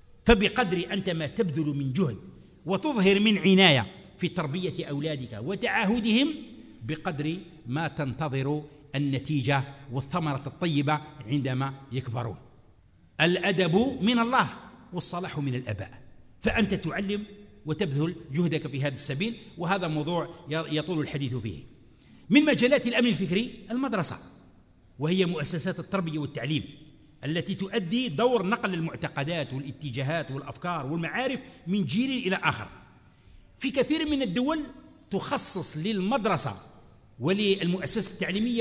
فبقدر أنت ما تبذل من جهد وتظهر من عناية في تربية أولادك وتعاهدهم، بقدر ما تنتظر النتيجة والثمرة الطيبة عندما يكبرون. الأدب من الله والصلاح من الآباء، فأنت تعلم وتبذل جهدك في هذا السبيل، وهذا موضوع يطول الحديث فيه. من مجالات الأمن الفكري المدرسة، وهي مؤسسات التربية والتعليم التي تؤدي دور نقل المعتقدات والاتجاهات والأفكار والمعارف من جيل إلى آخر. في كثير من الدول تخصص للمدرسة وللمؤسسة التعليمية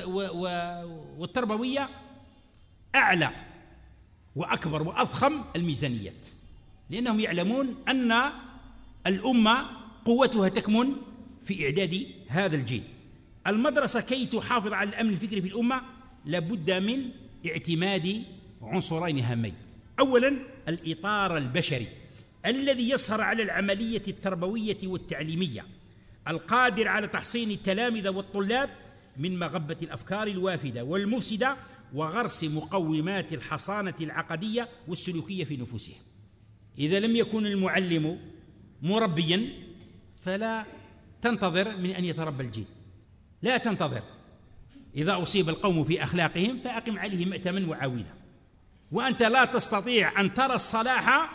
والتربوية أعلى وأكبر وأضخم الميزانيات، لأنهم يعلمون أن الأمة قوتها تكمن في إعداد هذا الجيل. المدرسة كي تحافظ على الأمن الفكري في الأمة لابد من اعتماد عنصرين هامين. أولا الإطار البشري الذي يسهر على العملية التربوية والتعليمية، القادر على تحصين التلامذة والطلاب من مغبة الأفكار الوافدة والمفسدة وغرس مقومات الحصانة العقدية والسلوكية في نفوسهم. إذا لم يكن المعلم مربيا فلا تنتظر من أن يتربى الجيل، لا تنتظر. إذا أصيب القوم في أخلاقهم فأقم عليهم مأتما وعاودا. وأنت لا تستطيع أن ترى الصلاح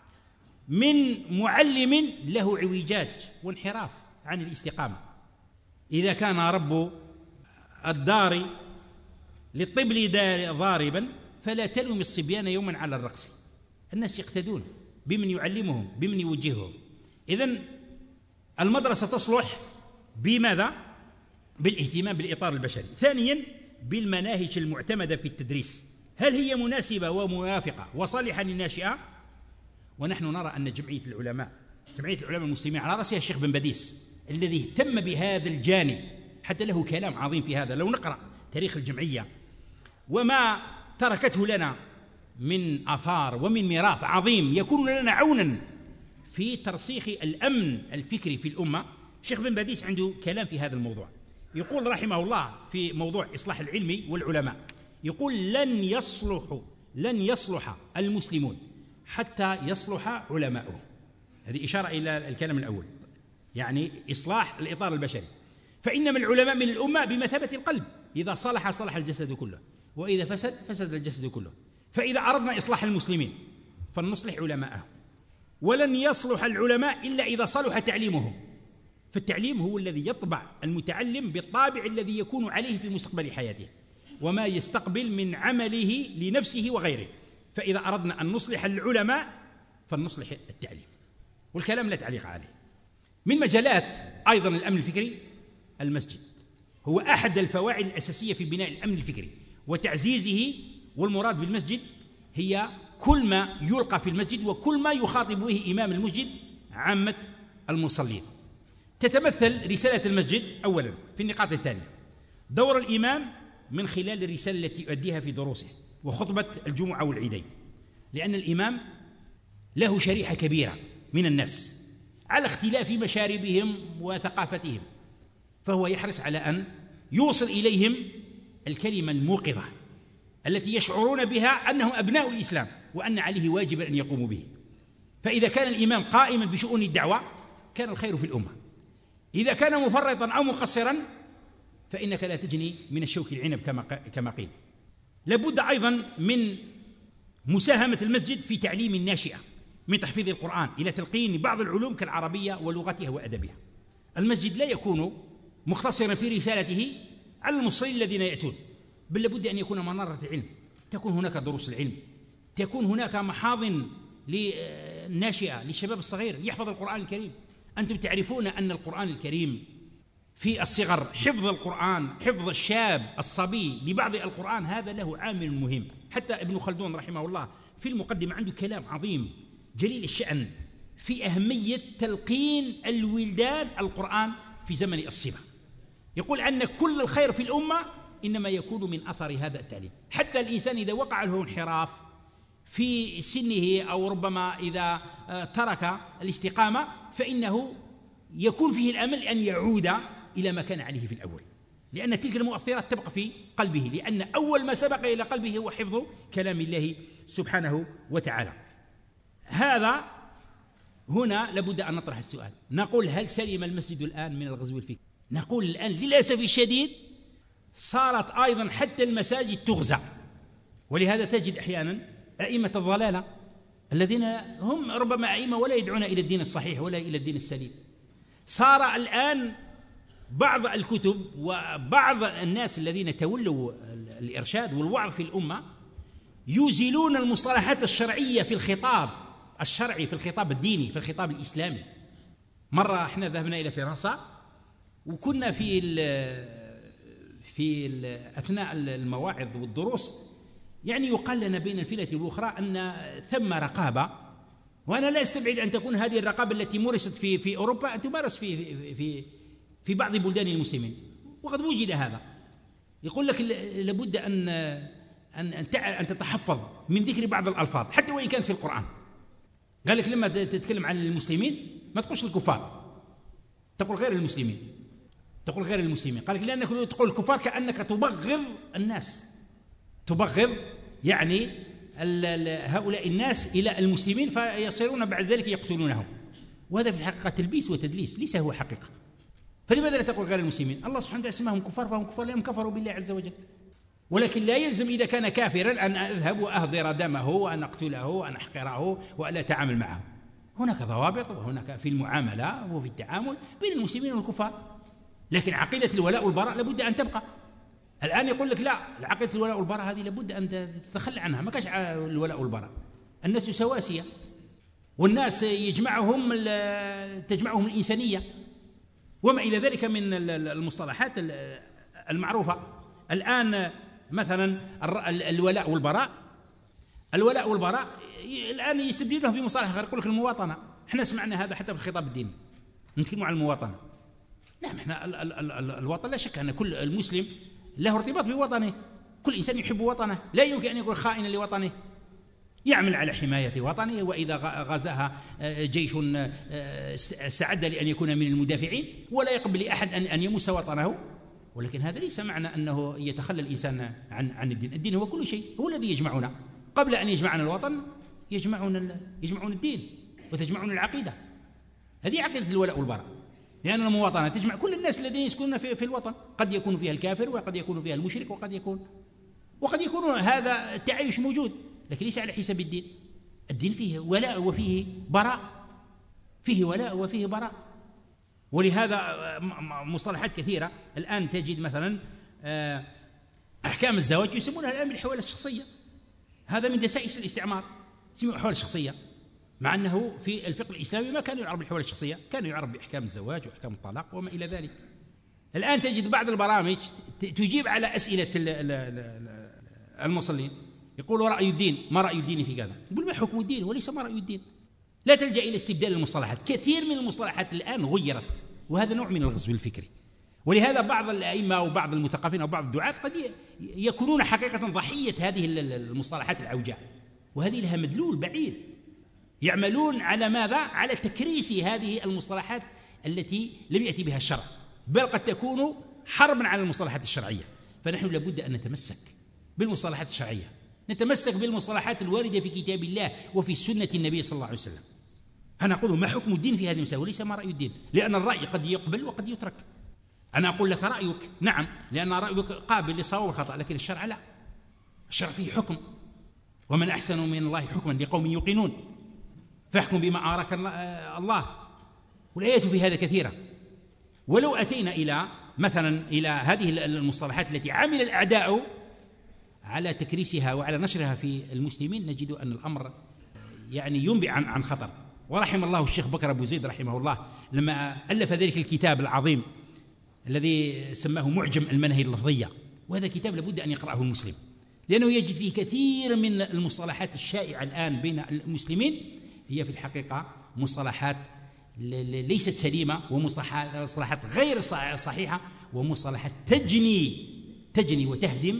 من معلم له عوجاج وانحراف عن الاستقامة. إذا كان رب الدار للطبل ضاربا فلا تلوم الصبيان يوما على الرقص. الناس يقتدون بمن يعلمهم بمن يوجههم. إذن المدرسة تصلح بماذا؟ بالاهتمام بالإطار البشري. ثانيا بالمناهج المعتمدة في التدريس، هل هي مناسبة وموافقة وصالحة للناشئة؟ ونحن نرى أن جمعية العلماء جمعية العلماء المسلمين على رأسها الشيخ بن بديس الذي اهتم بهذا الجانب، حتى له كلام عظيم في هذا. لو نقرأ تاريخ الجمعية وما تركته لنا من آثار ومن ميراث عظيم يكون لنا عونا في ترسيخ الأمن الفكري في الأمة. الشيخ بن بديس عنده كلام في هذا الموضوع، يقول رحمه الله في موضوع إصلاح العلم والعلماء، يقول لن يصلح لن يصلح المسلمون حتى يصلح علماؤهم. هذه إشارة إلى الكلام الأول، يعني إصلاح الإطار البشري. فإنما العلماء من الأمة بمثابة القلب، إذا صلح صلح الجسد كله، وإذا فسد فسد الجسد كله. فإذا أردنا إصلاح المسلمين فلنصلح علماءهم. ولن يصلح العلماء إلا إذا صلح تعليمهم، فالتعليم هو الذي يطبع المتعلم بالطابع الذي يكون عليه في مستقبل حياته وما يستقبل من عمله لنفسه وغيره. فإذا أردنا أن نصلح العلماء فلنصلح التعليم، والكلام لا تعليق عليه. من مجالات أيضا الأمن الفكري المسجد هو أحد الفواعل الأساسية في بناء الأمن الفكري وتعزيزه، والمراد بالمسجد هي كل ما يلقى في المسجد وكل ما يخاطب به إمام المسجد عامة المصلين. تتمثل رسالة المسجد أولا في النقاط التالية: دور الإمام من خلال الرسالة التي يؤديها في دروسه وخطبة الجمعة والعيدين، لأن الإمام له شريحة كبيرة من الناس على اختلاف مشاربهم وثقافتهم، فهو يحرص على أن يوصل إليهم الكلمة الموقظة التي يشعرون بها أنهم أبناء الإسلام وأن عليه واجبا أن يقوموا به. فإذا كان الإمام قائما بشؤون الدعوة كان الخير في الأمة، إذا كان مفرطا أو مقصرا فإنك لا تجني من الشوك العنب كما قيل. لابد أيضا من مساهمة المسجد في تعليم الناشئة من تحفيظ القرآن إلى تلقين بعض العلوم كالعربية ولغتها وأدبها. المسجد لا يكون مختصرا في رسالته على المصلين الذين يأتون، بل لابد أن يكون منارة علم، تكون هناك دروس العلم، تكون هناك محاضن للناشئة للشباب الصغير يحفظ القرآن الكريم. أنتم تعرفون أن القرآن الكريم في الصغر، حفظ القرآن، حفظ الشاب الصبي لبعض القرآن هذا له عامل مهم. حتى ابن خلدون رحمه الله في المقدمة عنده كلام عظيم جليل الشأن في أهمية تلقين الولدان القرآن في زمن الصبا. يقول أن كل الخير في الأمة إنما يكون من أثر هذا التعليم. حتى الإنسان إذا وقع له انحراف في سنه أو ربما إذا ترك الاستقامة فإنه يكون فيه الأمل أن يعود إلى ما كان عليه في الأول، لأن تلك المؤثرات تبقى في قلبه، لأن أول ما سبق إلى قلبه هو حفظ كلام الله سبحانه وتعالى. هذا هنا لابد أن نطرح السؤال، نقول هل سلم المسجد الآن من الغزو الفكري؟ نقول الآن للأسف الشديد صارت أيضا حتى المساجد تغزى، ولهذا تجد أحيانا أئمة الضلالة الذين هم ربما أئمة ولا يدعون إلى الدين الصحيح ولا إلى الدين السليم، صار الآن بعض الكتب وبعض الناس الذين تولوا الإرشاد والوعظ في الأمة يزيلون المصطلحات الشرعية في الخطاب الشرعي، في الخطاب الديني، في الخطاب الإسلامي. مرة احنا ذهبنا إلى فرنسا وكنا في ال في ال أثناء المواعظ والدروس يعني يقال لنا بين الفينة والأخرى أن ثم رقابة، وأنا لا أستبعد أن تكون هذه الرقابة التي مارست في في أوروبا أن تمارس في في في في بعض بلدان المسلمين، وقد وجد هذا. يقول لك لابد أن أن أن تتحفظ من ذكر بعض الألفاظ حتى وإن كانت في القرآن. قال لك لما تتكلم عن المسلمين ما تقولش الكفار، تقول غير المسلمين، تقول غير المسلمين. قال لك لأنك تقول الكفار كأنك تبغض الناس، تبغض يعني هؤلاء الناس إلى المسلمين فيصيرون بعد ذلك يقتلونهم، وهذا في الحقيقة تلبيس وتدليس ليس هو حقيقة. فلماذا لا تقول غير المسلمين؟ الله سبحانه وتعالى سماهم كفار فهم كفار لأنهم كفروا بالله عز وجل، ولكن لا يلزم إذا كان كافرا أن أذهب وأهدر دمه وأن أقتله وأن أحقره وألا أتعامل معه. هناك ضوابط وهناك في المعاملة وفي التعامل بين المسلمين والكفار، لكن عقيدة الولاء والبراء لابد أن تبقى. الآن يقول لك لا، عقيدة الولاء والبراء هذه لابد أن تتخلى عنها، ما كاش الولاء والبراء، الناس سواسية والناس يجمعهم تجمعهم الإنسانية وما إلى ذلك من المصطلحات المعروفة. الآن مثلا الولاء والبراء، الولاء والبراء الآن يستبدلونه بمصطلح غير، يقول لك المواطنة. احنا سمعنا هذا حتى في الخطاب الديني نتكلم عن المواطنة. نعم، احنا الوطن لا شك أن كل المسلم له ارتباط بوطنه، كل إنسان يحب وطنه، لا يمكن أن يكون خائنا لوطنه، يعمل على حماية وطنه، وإذا غزاها جيش استعد لأن يكون من المدافعين ولا يقبل لأحد أن يمس وطنه. ولكن هذا ليس معنى أنه يتخلى الإنسان عن عن الدين. الدين هو كل شيء، هو الذي يجمعنا. قبل أن يجمعنا الوطن يجمعون يجمعون الدين وتجمعون العقيدة. هذه عقيدة الولاء والبراء، لأن المواطنة تجمع كل الناس الذين يسكنون في, في الوطن، قد يكون فيها الكافر وقد يكون فيها المشرك وقد يكون وقد يكون هذا التعايش موجود، لكن ليس على حساب الدين. الدين فيه ولاء وفيه براء، فيه ولاء وفيه براء. ولهذا مصطلحات كثيرة الآن تجد مثلا أحكام الزواج يسمونها الآن بالحوالة الشخصية. هذا من دسائس الاستعمار، اسمه حوالة الشخصية، مع أنه في الفقه الإسلامي ما كان يعرف بالحوالة الشخصية، كان يعرف بأحكام الزواج وأحكام الطلاق وما إلى ذلك. الآن تجد بعض البرامج تجيب على أسئلة المصلين، يقولوا رأي الدين، ما رأي الدين في كذا؟ يقول ما حكم الدين وليس ما رأي الدين. لا تلجأ إلى استبدال المصطلحات، كثير من المصطلحات الآن غيرت، وهذا نوع من الغزو الفكري. ولهذا بعض الأئمة أو بعض المثقفين أو بعض الدعاة قد يكونون حقيقة ضحية هذه المصطلحات العوجاء، وهذه لها مدلول بعيد. يعملون على ماذا؟ على تكريس هذه المصطلحات التي لم يأتي بها الشرع، بل قد تكون حربا على المصطلحات الشرعية. فنحن لابد أن نتمسك بالمصطلحات الشرعية، نتمسك بالمصطلحات الواردة في كتاب الله وفي سنة النبي صلى الله عليه وسلم. أنا أقول ما حكم الدين في هذه المسألة وليس ما رأي الدين، لأن الرأي قد يقبل وقد يترك. أنا أقول لك رأيك نعم، لأن رأيك قابل للصواب والخطأ، لكن الشرع لا، الشرع فيه حكم، ومن أحسن من الله حكما لقوم يوقنون، فاحكم بما أراك الله. والآيات في هذا كثيرة. ولو أتينا إلى مثلا إلى هذه المصطلحات التي عمل الأعداء على تكريسها وعلى نشرها في المسلمين، نجد أن الأمر يعني ينبئ عن عن خطر. ورحم الله الشيخ بكر أبو زيد رحمه الله لما ألف ذلك الكتاب العظيم الذي سماه معجم المناهي اللفظية، وهذا كتاب لابد أن يقرأه المسلم، لأنه يجد فيه كثير من المصطلحات الشائعة الآن بين المسلمين، هي في الحقيقة مصطلحات ليست سليمة، ومصطلحات غير صحيحة، ومصطلحات تجني تجني وتهدم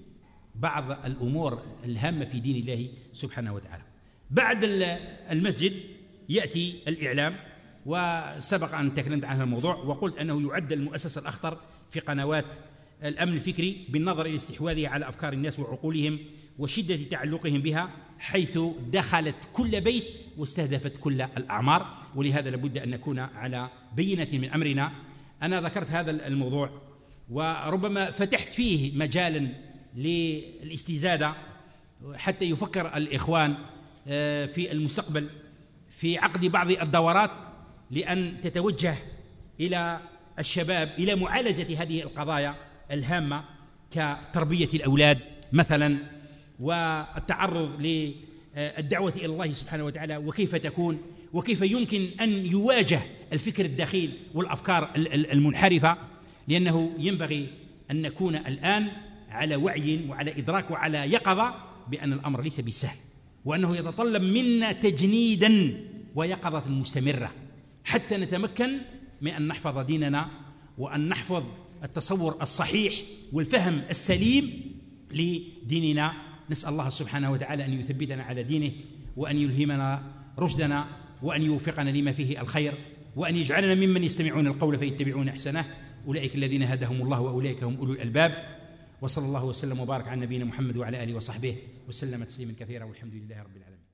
بعض الأمور الهامة في دين الله سبحانه وتعالى. بعد المسجد يأتي الإعلام، وسبق أن تكلمت عن هذا الموضوع وقلت أنه يعد المؤسسة الأخطر في قنوات الأمن الفكري بالنظر إلى استحواذها على أفكار الناس وعقولهم وشدة تعلقهم بها، حيث دخلت كل بيت واستهدفت كل الأعمار. ولهذا لابد أن نكون على بينة من أمرنا. أنا ذكرت هذا الموضوع وربما فتحت فيه مجالا للاستزادة حتى يفكر الإخوان في المستقبل في عقد بعض الدورات لأن تتوجه إلى الشباب إلى معالجة هذه القضايا الهامة كتربية الأولاد مثلا، والتعرض للدعوة إلى الله سبحانه وتعالى، وكيف تكون وكيف يمكن أن يواجه الفكر الدخيل والأفكار المنحرفة، لأنه ينبغي أن نكون الآن على وعي وعلى إدراك وعلى يقظة بأن الأمر ليس بالسهل، وأنه يتطلب منا تجنيدا ويقظة مستمرة حتى نتمكن من أن نحفظ ديننا وأن نحفظ التصور الصحيح والفهم السليم لديننا. نسأل الله سبحانه وتعالى أن يثبتنا على دينه، وأن يلهمنا رشدنا، وأن يوفقنا لما فيه الخير، وأن يجعلنا ممن يستمعون القول فيتبعون أحسنه. أولئك الذين هداهم الله وأولئك هم أولو الألباب. وصلى الله وسلم وبارك على نبينا محمد وعلى آله وصحبه وسلم تسليما كثيرا، والحمد لله رب العالمين.